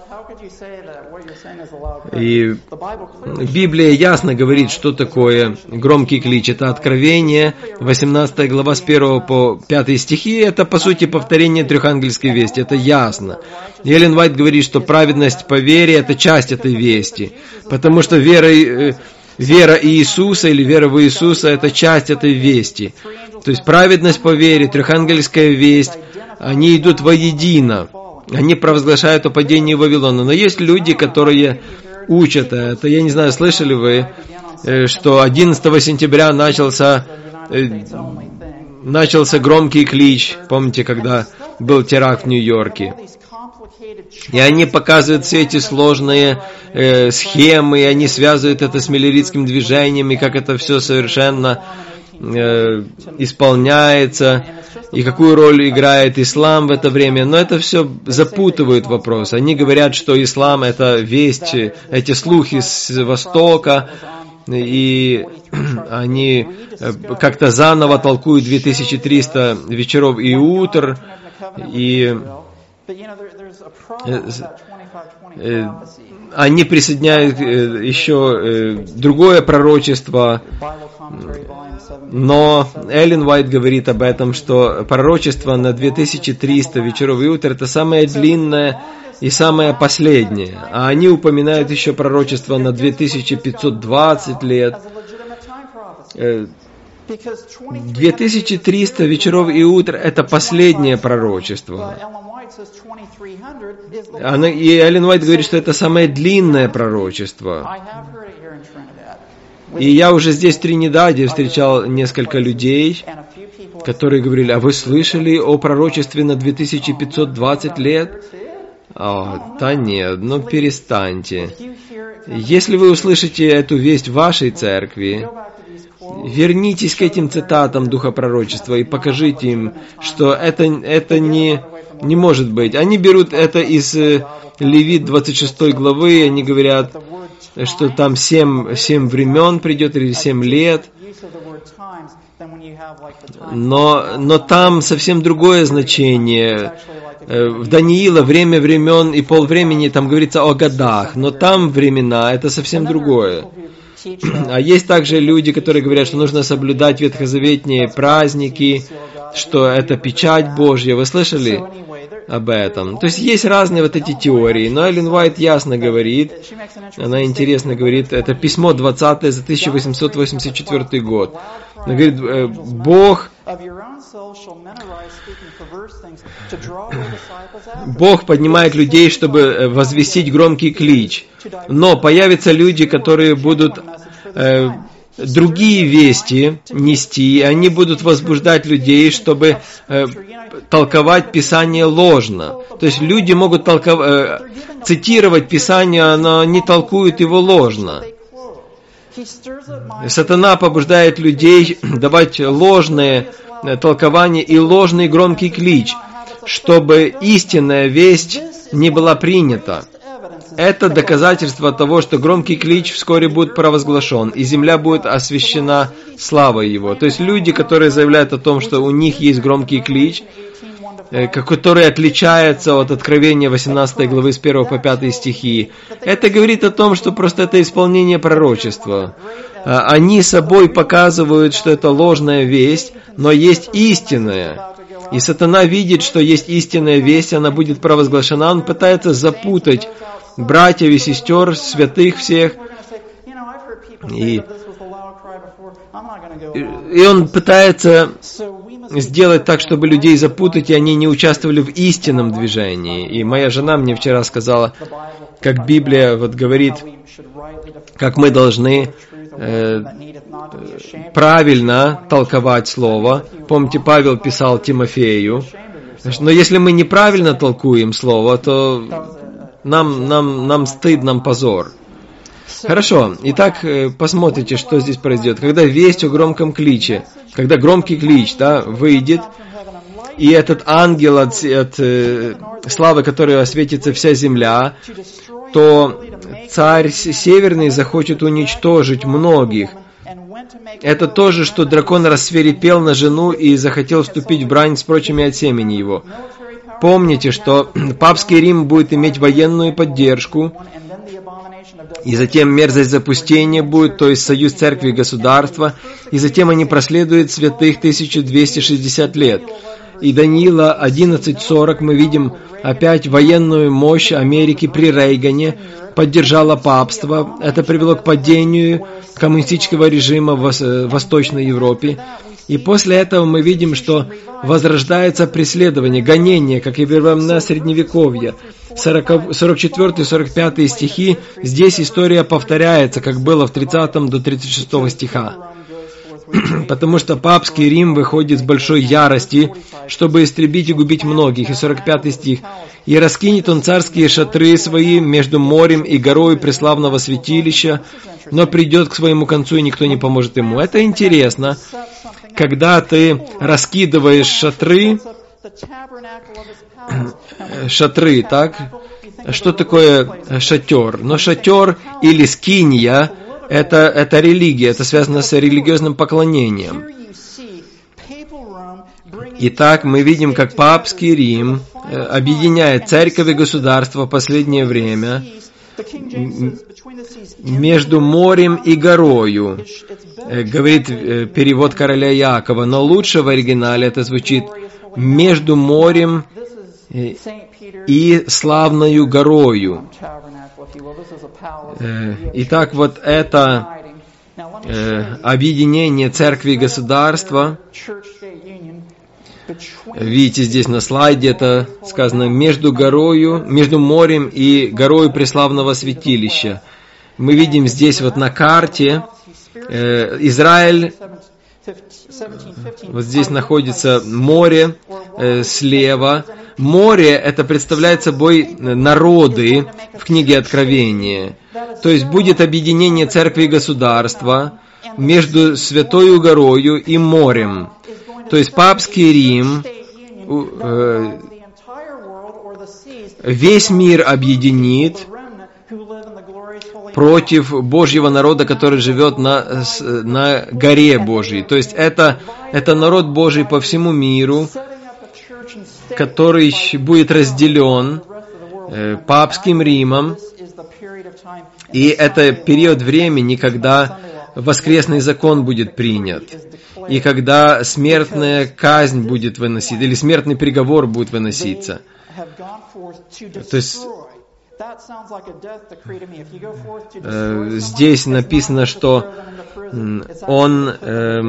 И Библия ясно говорит, что такое громкий клич. Это Откровение, восемнадцатая глава, с первого по пятый стихи. Это, по сути, повторение трехангельской вести. Это ясно. И Эллен Уайт говорит, что праведность по вере – это часть этой вести. Потому что вера, вера Иисуса или вера в Иисуса – это часть этой вести. То есть праведность по вере, трехангельская весть, они идут воедино. Они провозглашают о падении Вавилона. Но есть люди, которые учат это. Я не знаю, слышали вы, что одиннадцатого сентября начался, начался громкий клич. Помните, когда был теракт в Нью-Йорке? И они показывают все эти сложные э, схемы, и они связывают это с миллеритским движением, и как это все совершенно э, исполняется, и какую роль играет ислам в это время. Но это все запутывает вопрос. Они говорят, что ислам – это весть, эти слухи с Востока, и они как-то заново толкуют две тысячи триста вечеров и утр, и они присоединяют еще другое пророчество. Но Эллен Уайт говорит об этом, что пророчество на две тысячи триста вечеров и утр – это самое длинное и самое последнее. А они упоминают еще пророчество на две тысячи пятьсот двадцать лет. две тысячи триста вечеров и утр – это последнее пророчество. Она, и Эллен Уайт говорит, что это самое длинное пророчество. И я уже здесь в Тринидаде встречал несколько людей, которые говорили: а вы слышали о пророчестве на две тысячи пятьсот двадцать лет? О, да нет, ну перестаньте. Если вы услышите эту весть в вашей церкви, вернитесь к этим цитатам Духа Пророчества и покажите им, что это, это не, не может быть. Они берут это из Левит двадцать шестой главы, они говорят, что там семь, семь времен придет или семь лет. Но, но там совсем другое значение. В Даниила время времен и полвремени, там говорится о годах, но там времена, это совсем другое. А есть также люди, которые говорят, что нужно соблюдать ветхозаветные праздники, что это печать Божья. Вы слышали об этом? То есть есть разные вот эти теории, но Эллен Уайт ясно говорит, она интересно говорит, это письмо двадцатое за тысяча восемьсот восемьдесят четвёртый год. Она говорит, Бог, Бог поднимает людей, чтобы возвестить громкий клич, но появятся люди, которые будут э, другие вести нести, и они будут возбуждать людей, чтобы э, толковать Писание ложно. То есть люди могут толков... э, цитировать Писание, но не толкуют его ложно. Сатана побуждает людей давать ложные толкования и ложный громкий клич, чтобы истинная весть не была принята. Это доказательство того, что громкий клич вскоре будет провозглашен, и земля будет освящена славой его. То есть люди, которые заявляют о том, что у них есть громкий клич, который отличается от Откровения восемнадцатой главы с первого по пятый стихи, это говорит о том, что просто это исполнение пророчества. Они собой показывают, что это ложная весть, но есть истинная. И сатана видит, что есть истинная весть, она будет провозглашена, он пытается запутать братьев и сестер, святых всех. И, и он пытается сделать так, чтобы людей запутать, и они не участвовали в истинном движении. И моя жена мне вчера сказала, как Библия вот говорит, как мы должны э, правильно толковать Слово. Помните, Павел писал Тимофею, но если мы неправильно толкуем Слово, то нам, нам, нам стыд, нам позор. Хорошо, итак, посмотрите, что здесь произойдет. Когда весть о громком кличе, когда громкий клич, да, выйдет, и этот ангел от, от э, славы, которой осветится вся земля, то царь северный захочет уничтожить многих. Это то же, что дракон рассвирепел на жену и захотел вступить в брань с прочими от семени его. Помните, что папский Рим будет иметь военную поддержку, и затем мерзость запустения будет, то есть союз церкви и государства, и затем они проследуют святых тысяча двести шестьдесят лет. И Даниила одиннадцать сорок мы видим опять военную мощь Америки при Рейгане, поддержала папство. Это привело к падению коммунистического режима в Восточной Европе. И после этого мы видим, что возрождается преследование, гонение, как и во времена Средневековья. сорок четвёртый сорок пятый стихи, здесь история повторяется, как было в тридцатом до тридцать шестого стиха. Потому что папский Рим выходит с большой ярости, чтобы истребить и губить многих. И сорок пятый стих. «И раскинет он царские шатры свои между морем и горой преславного святилища, но придет к своему концу, и никто не поможет ему». Это интересно. Когда ты раскидываешь шатры, шатры, так? Что такое шатер? Но шатер или скинья, это, это религия, это связано с религиозным поклонением. Итак, мы видим, как папский Рим объединяет церковь и государство в последнее время между морем и горою, говорит перевод короля Якова, но лучше в оригинале это звучит между морем и славною горою. Итак, вот это объединение церкви и государства, видите здесь на слайде, это сказано между горою, между морем и горою преславного святилища. Мы видим здесь вот на карте э, Израиль, вот здесь находится море э, слева. Море это представляет собой народы в книге Откровения. То есть будет объединение церкви и государства. между Святою горою и морем. То есть папский Рим э, весь мир объединит против Божьего народа, который живет на, на горе Божьей. То есть это, это народ Божий по всему миру, который будет разделен э, папским Римом. И это период времени, когда воскресный закон будет принят. И когда смертная казнь будет выноситься, или смертный приговор будет выноситься. То есть э, здесь написано, что он, э,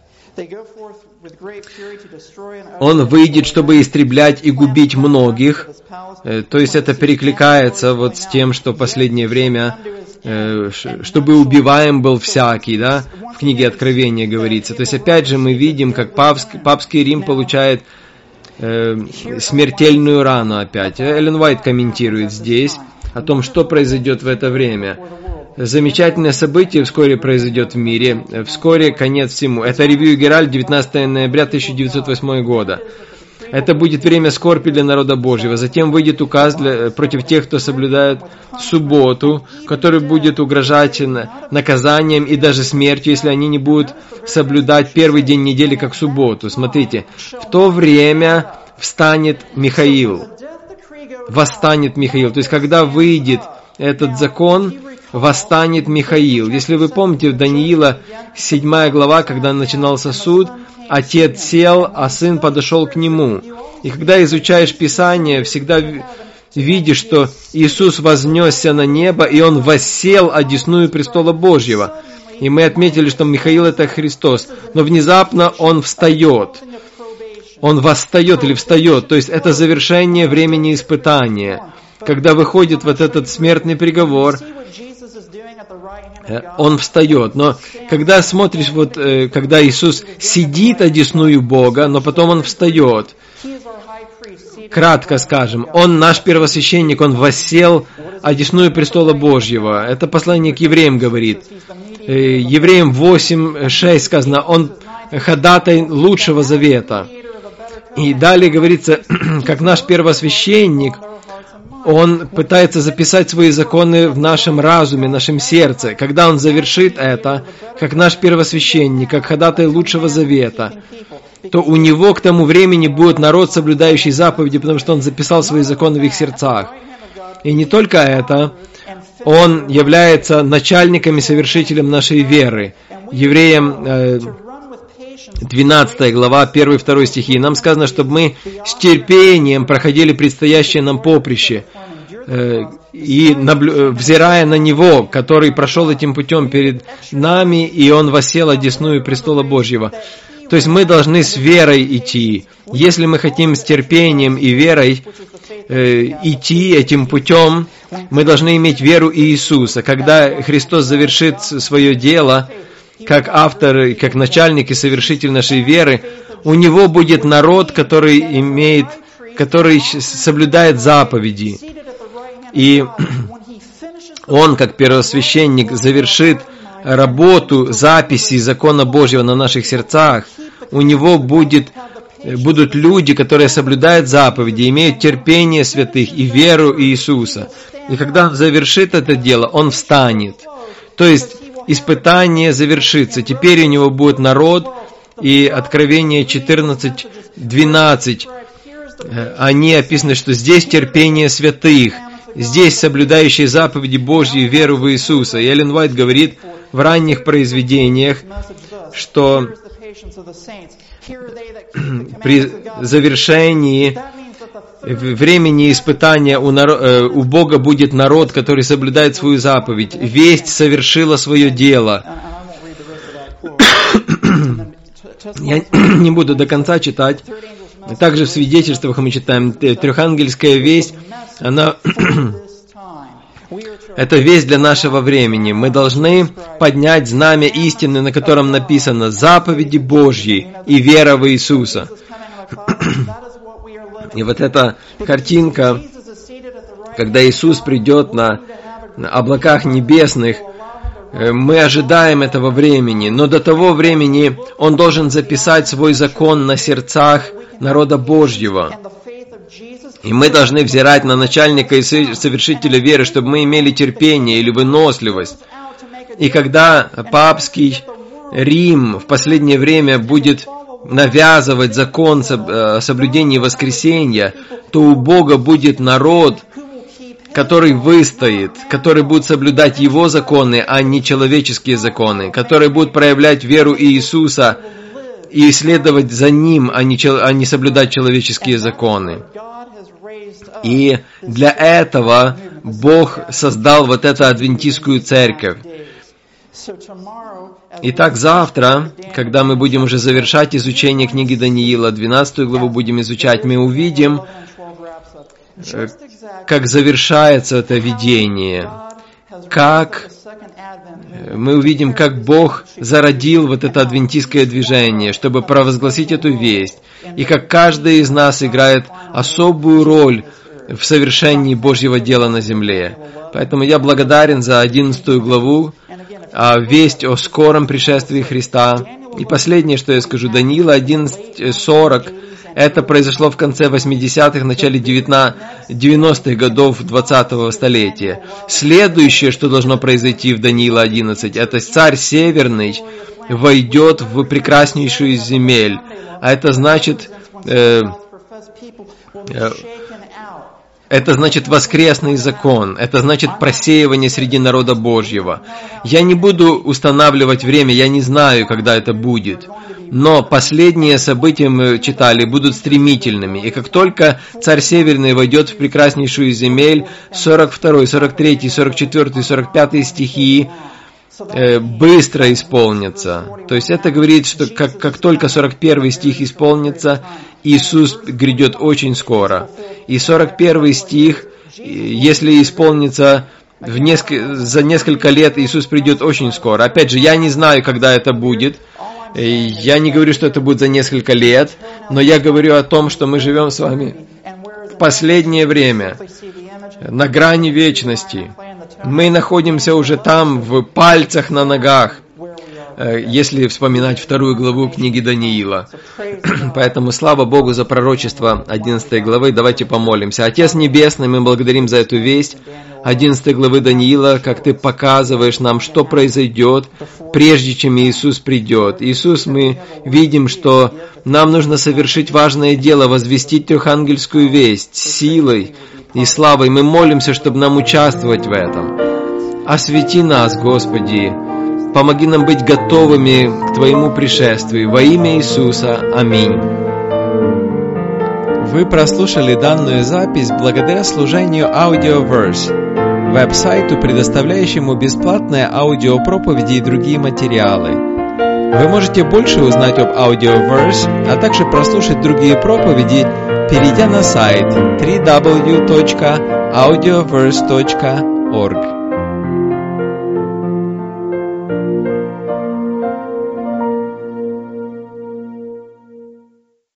он выйдет, чтобы истреблять и губить многих. Э, то есть это перекликается вот с тем, что в последнее время, э, чтобы убиваем был всякий, да, в книге Откровения говорится. То есть опять же мы видим, как папский, папский Рим получает смертельную рану опять. Эллен Уайт комментирует здесь о том, что произойдет в это время. Замечательное событие вскоре произойдет в мире, вскоре конец всему. Это Ревью и Геральт, девятнадцатого ноября тысяча девятьсот восьмого года. Это будет время скорби для народа Божьего. Затем выйдет указ для, против тех, кто соблюдает субботу, который будет угрожать наказанием и даже смертью, если они не будут соблюдать первый день недели как субботу. Смотрите, в то время встанет Михаил. Восстанет Михаил. То есть, когда выйдет этот закон, восстанет Михаил. Если вы помните, в Даниила седьмая глава, когда начинался суд, отец сел, а сын подошел к нему. И когда изучаешь Писание, всегда видишь, что Иисус вознесся на небо, и Он воссел одесную престола Божьего. И мы отметили, что Михаил — это Христос. Но внезапно Он встает. Он восстает или встает. То есть это завершение времени испытания. Когда выходит вот этот смертный приговор, Он встает. Но когда смотришь, вот, когда Иисус сидит одесную Бога, но потом Он встает, кратко скажем, Он наш первосвященник, Он воссел одесную престола Божьего. Это послание к евреям говорит. Евреям восемь шесть сказано, Он ходатай лучшего завета. И далее говорится, как наш первосвященник, Он пытается записать свои законы в нашем разуме, в нашем сердце. Когда Он завершит это, как наш первосвященник, как ходатай лучшего завета, то у Него к тому времени будет народ, соблюдающий заповеди, потому что Он записал свои законы в их сердцах. И не только это, Он является начальником и совершителем нашей веры. Евреям э, двенадцатая глава, первый и второй стихи. Нам сказано, чтобы мы с терпением проходили предстоящее нам поприще, э, и наблю... взирая на Него, который прошел этим путем перед нами, и Он воссел одесную престола Божьего. То есть мы должны с верой идти. Если мы хотим с терпением и верой э, идти этим путем, мы должны иметь веру Иисуса. Когда Христос завершит свое дело, как автор, как начальник и совершитель нашей веры, у Него будет народ, который имеет, который соблюдает заповеди. И Он, как первосвященник, завершит работу записи закона Божьего на наших сердцах. У Него будет, будут люди, которые соблюдают заповеди, имеют терпение святых и веру Иисуса. И когда Он завершит это дело, Он встанет. То есть испытание завершится. Теперь у Него будет народ, и Откровение четырнадцать двенадцать, они описаны, что здесь терпение святых, здесь соблюдающие заповеди Божьи и веру в Иисуса. И Эллен Уайт говорит в ранних произведениях, что при завершении времени испытания у, народ, у Бога будет народ, который соблюдает свою заповедь. Весть совершила свое дело. Я не буду до конца читать. Также в свидетельствах мы читаем, трехангельская весть, она... Это весть для нашего времени. Мы должны поднять знамя истины, на котором написано «Заповеди Божьи и вера в Иисуса». И вот эта картинка, когда Иисус придет на облаках небесных, Мы ожидаем этого времени, но до того времени Он должен записать свой закон на сердцах народа Божьего. И мы должны взирать на начальника и совершителя веры, чтобы мы имели терпение или выносливость. И когда папский Рим в последнее время будет навязывать закон о соблюдении воскресенья, то у Бога будет народ, который выстоит, который будет соблюдать Его законы, а не человеческие законы, который будет проявлять веру Иисуса и следовать за Ним, а не, а не соблюдать человеческие законы. И для этого Бог создал вот эту адвентистскую церковь. Итак, завтра, когда мы будем уже завершать изучение книги Даниила, двенадцатую главу будем изучать, мы увидим, как завершается это видение, как мы увидим, как Бог зародил вот это адвентистское движение, чтобы провозгласить эту весть, и как каждый из нас играет особую роль в совершении Божьего дела на земле. Поэтому я благодарен за одиннадцатую главу, весть о скором пришествии Христа. И последнее, что я скажу, Даниила одиннадцать сорок, это произошло в конце восьмидесятых, начале девяностых годов двадцатого столетия. Следующее, что должно произойти в Даниила одиннадцать, это царь Северный войдет в прекраснейшую из земель. А это значит... Э, э, Это значит воскресный закон, это значит просеивание среди народа Божьего. Я не буду устанавливать время, я не знаю, когда это будет. Но последние события мы читали будут стремительными. И как только царь Северный войдет в прекраснейшую земель, сорок второй, сорок третий, сорок четвёртый, сорок пятый стихи э, быстро исполнятся. То есть это говорит, что как, как только сорок первый стих исполнится, Иисус грядет очень скоро. И сорок первый стих, если исполнится в несколько, за несколько лет, Иисус придет очень скоро. Опять же, я не знаю, когда это будет. Я не говорю, что это будет за несколько лет, но я говорю о том, что мы живем с вами в последнее время, на грани вечности. Мы находимся уже там, в пальцах на ногах, если вспоминать вторую главу книги Даниила. Поэтому слава Богу за пророчество одиннадцатой главы. Давайте помолимся. Отец Небесный, мы благодарим за эту весть одиннадцатой главы Даниила, как Ты показываешь нам, что произойдет, прежде чем Иисус придет. Иисус, мы видим, что нам нужно совершить важное дело, возвестить трехангельскую весть силой и славой. Мы молимся, чтобы нам участвовать в этом. Освети нас, Господи. Помоги нам быть готовыми к Твоему пришествию. Во имя Иисуса. Аминь. Вы прослушали данную запись благодаря служению Audioverse, веб-сайту, предоставляющему бесплатные аудиопроповеди и другие материалы. Вы можете больше узнать об Audioverse, а также прослушать другие проповеди, перейдя на сайт дабл ю дабл ю дабл ю точка аудиоверс точка орг.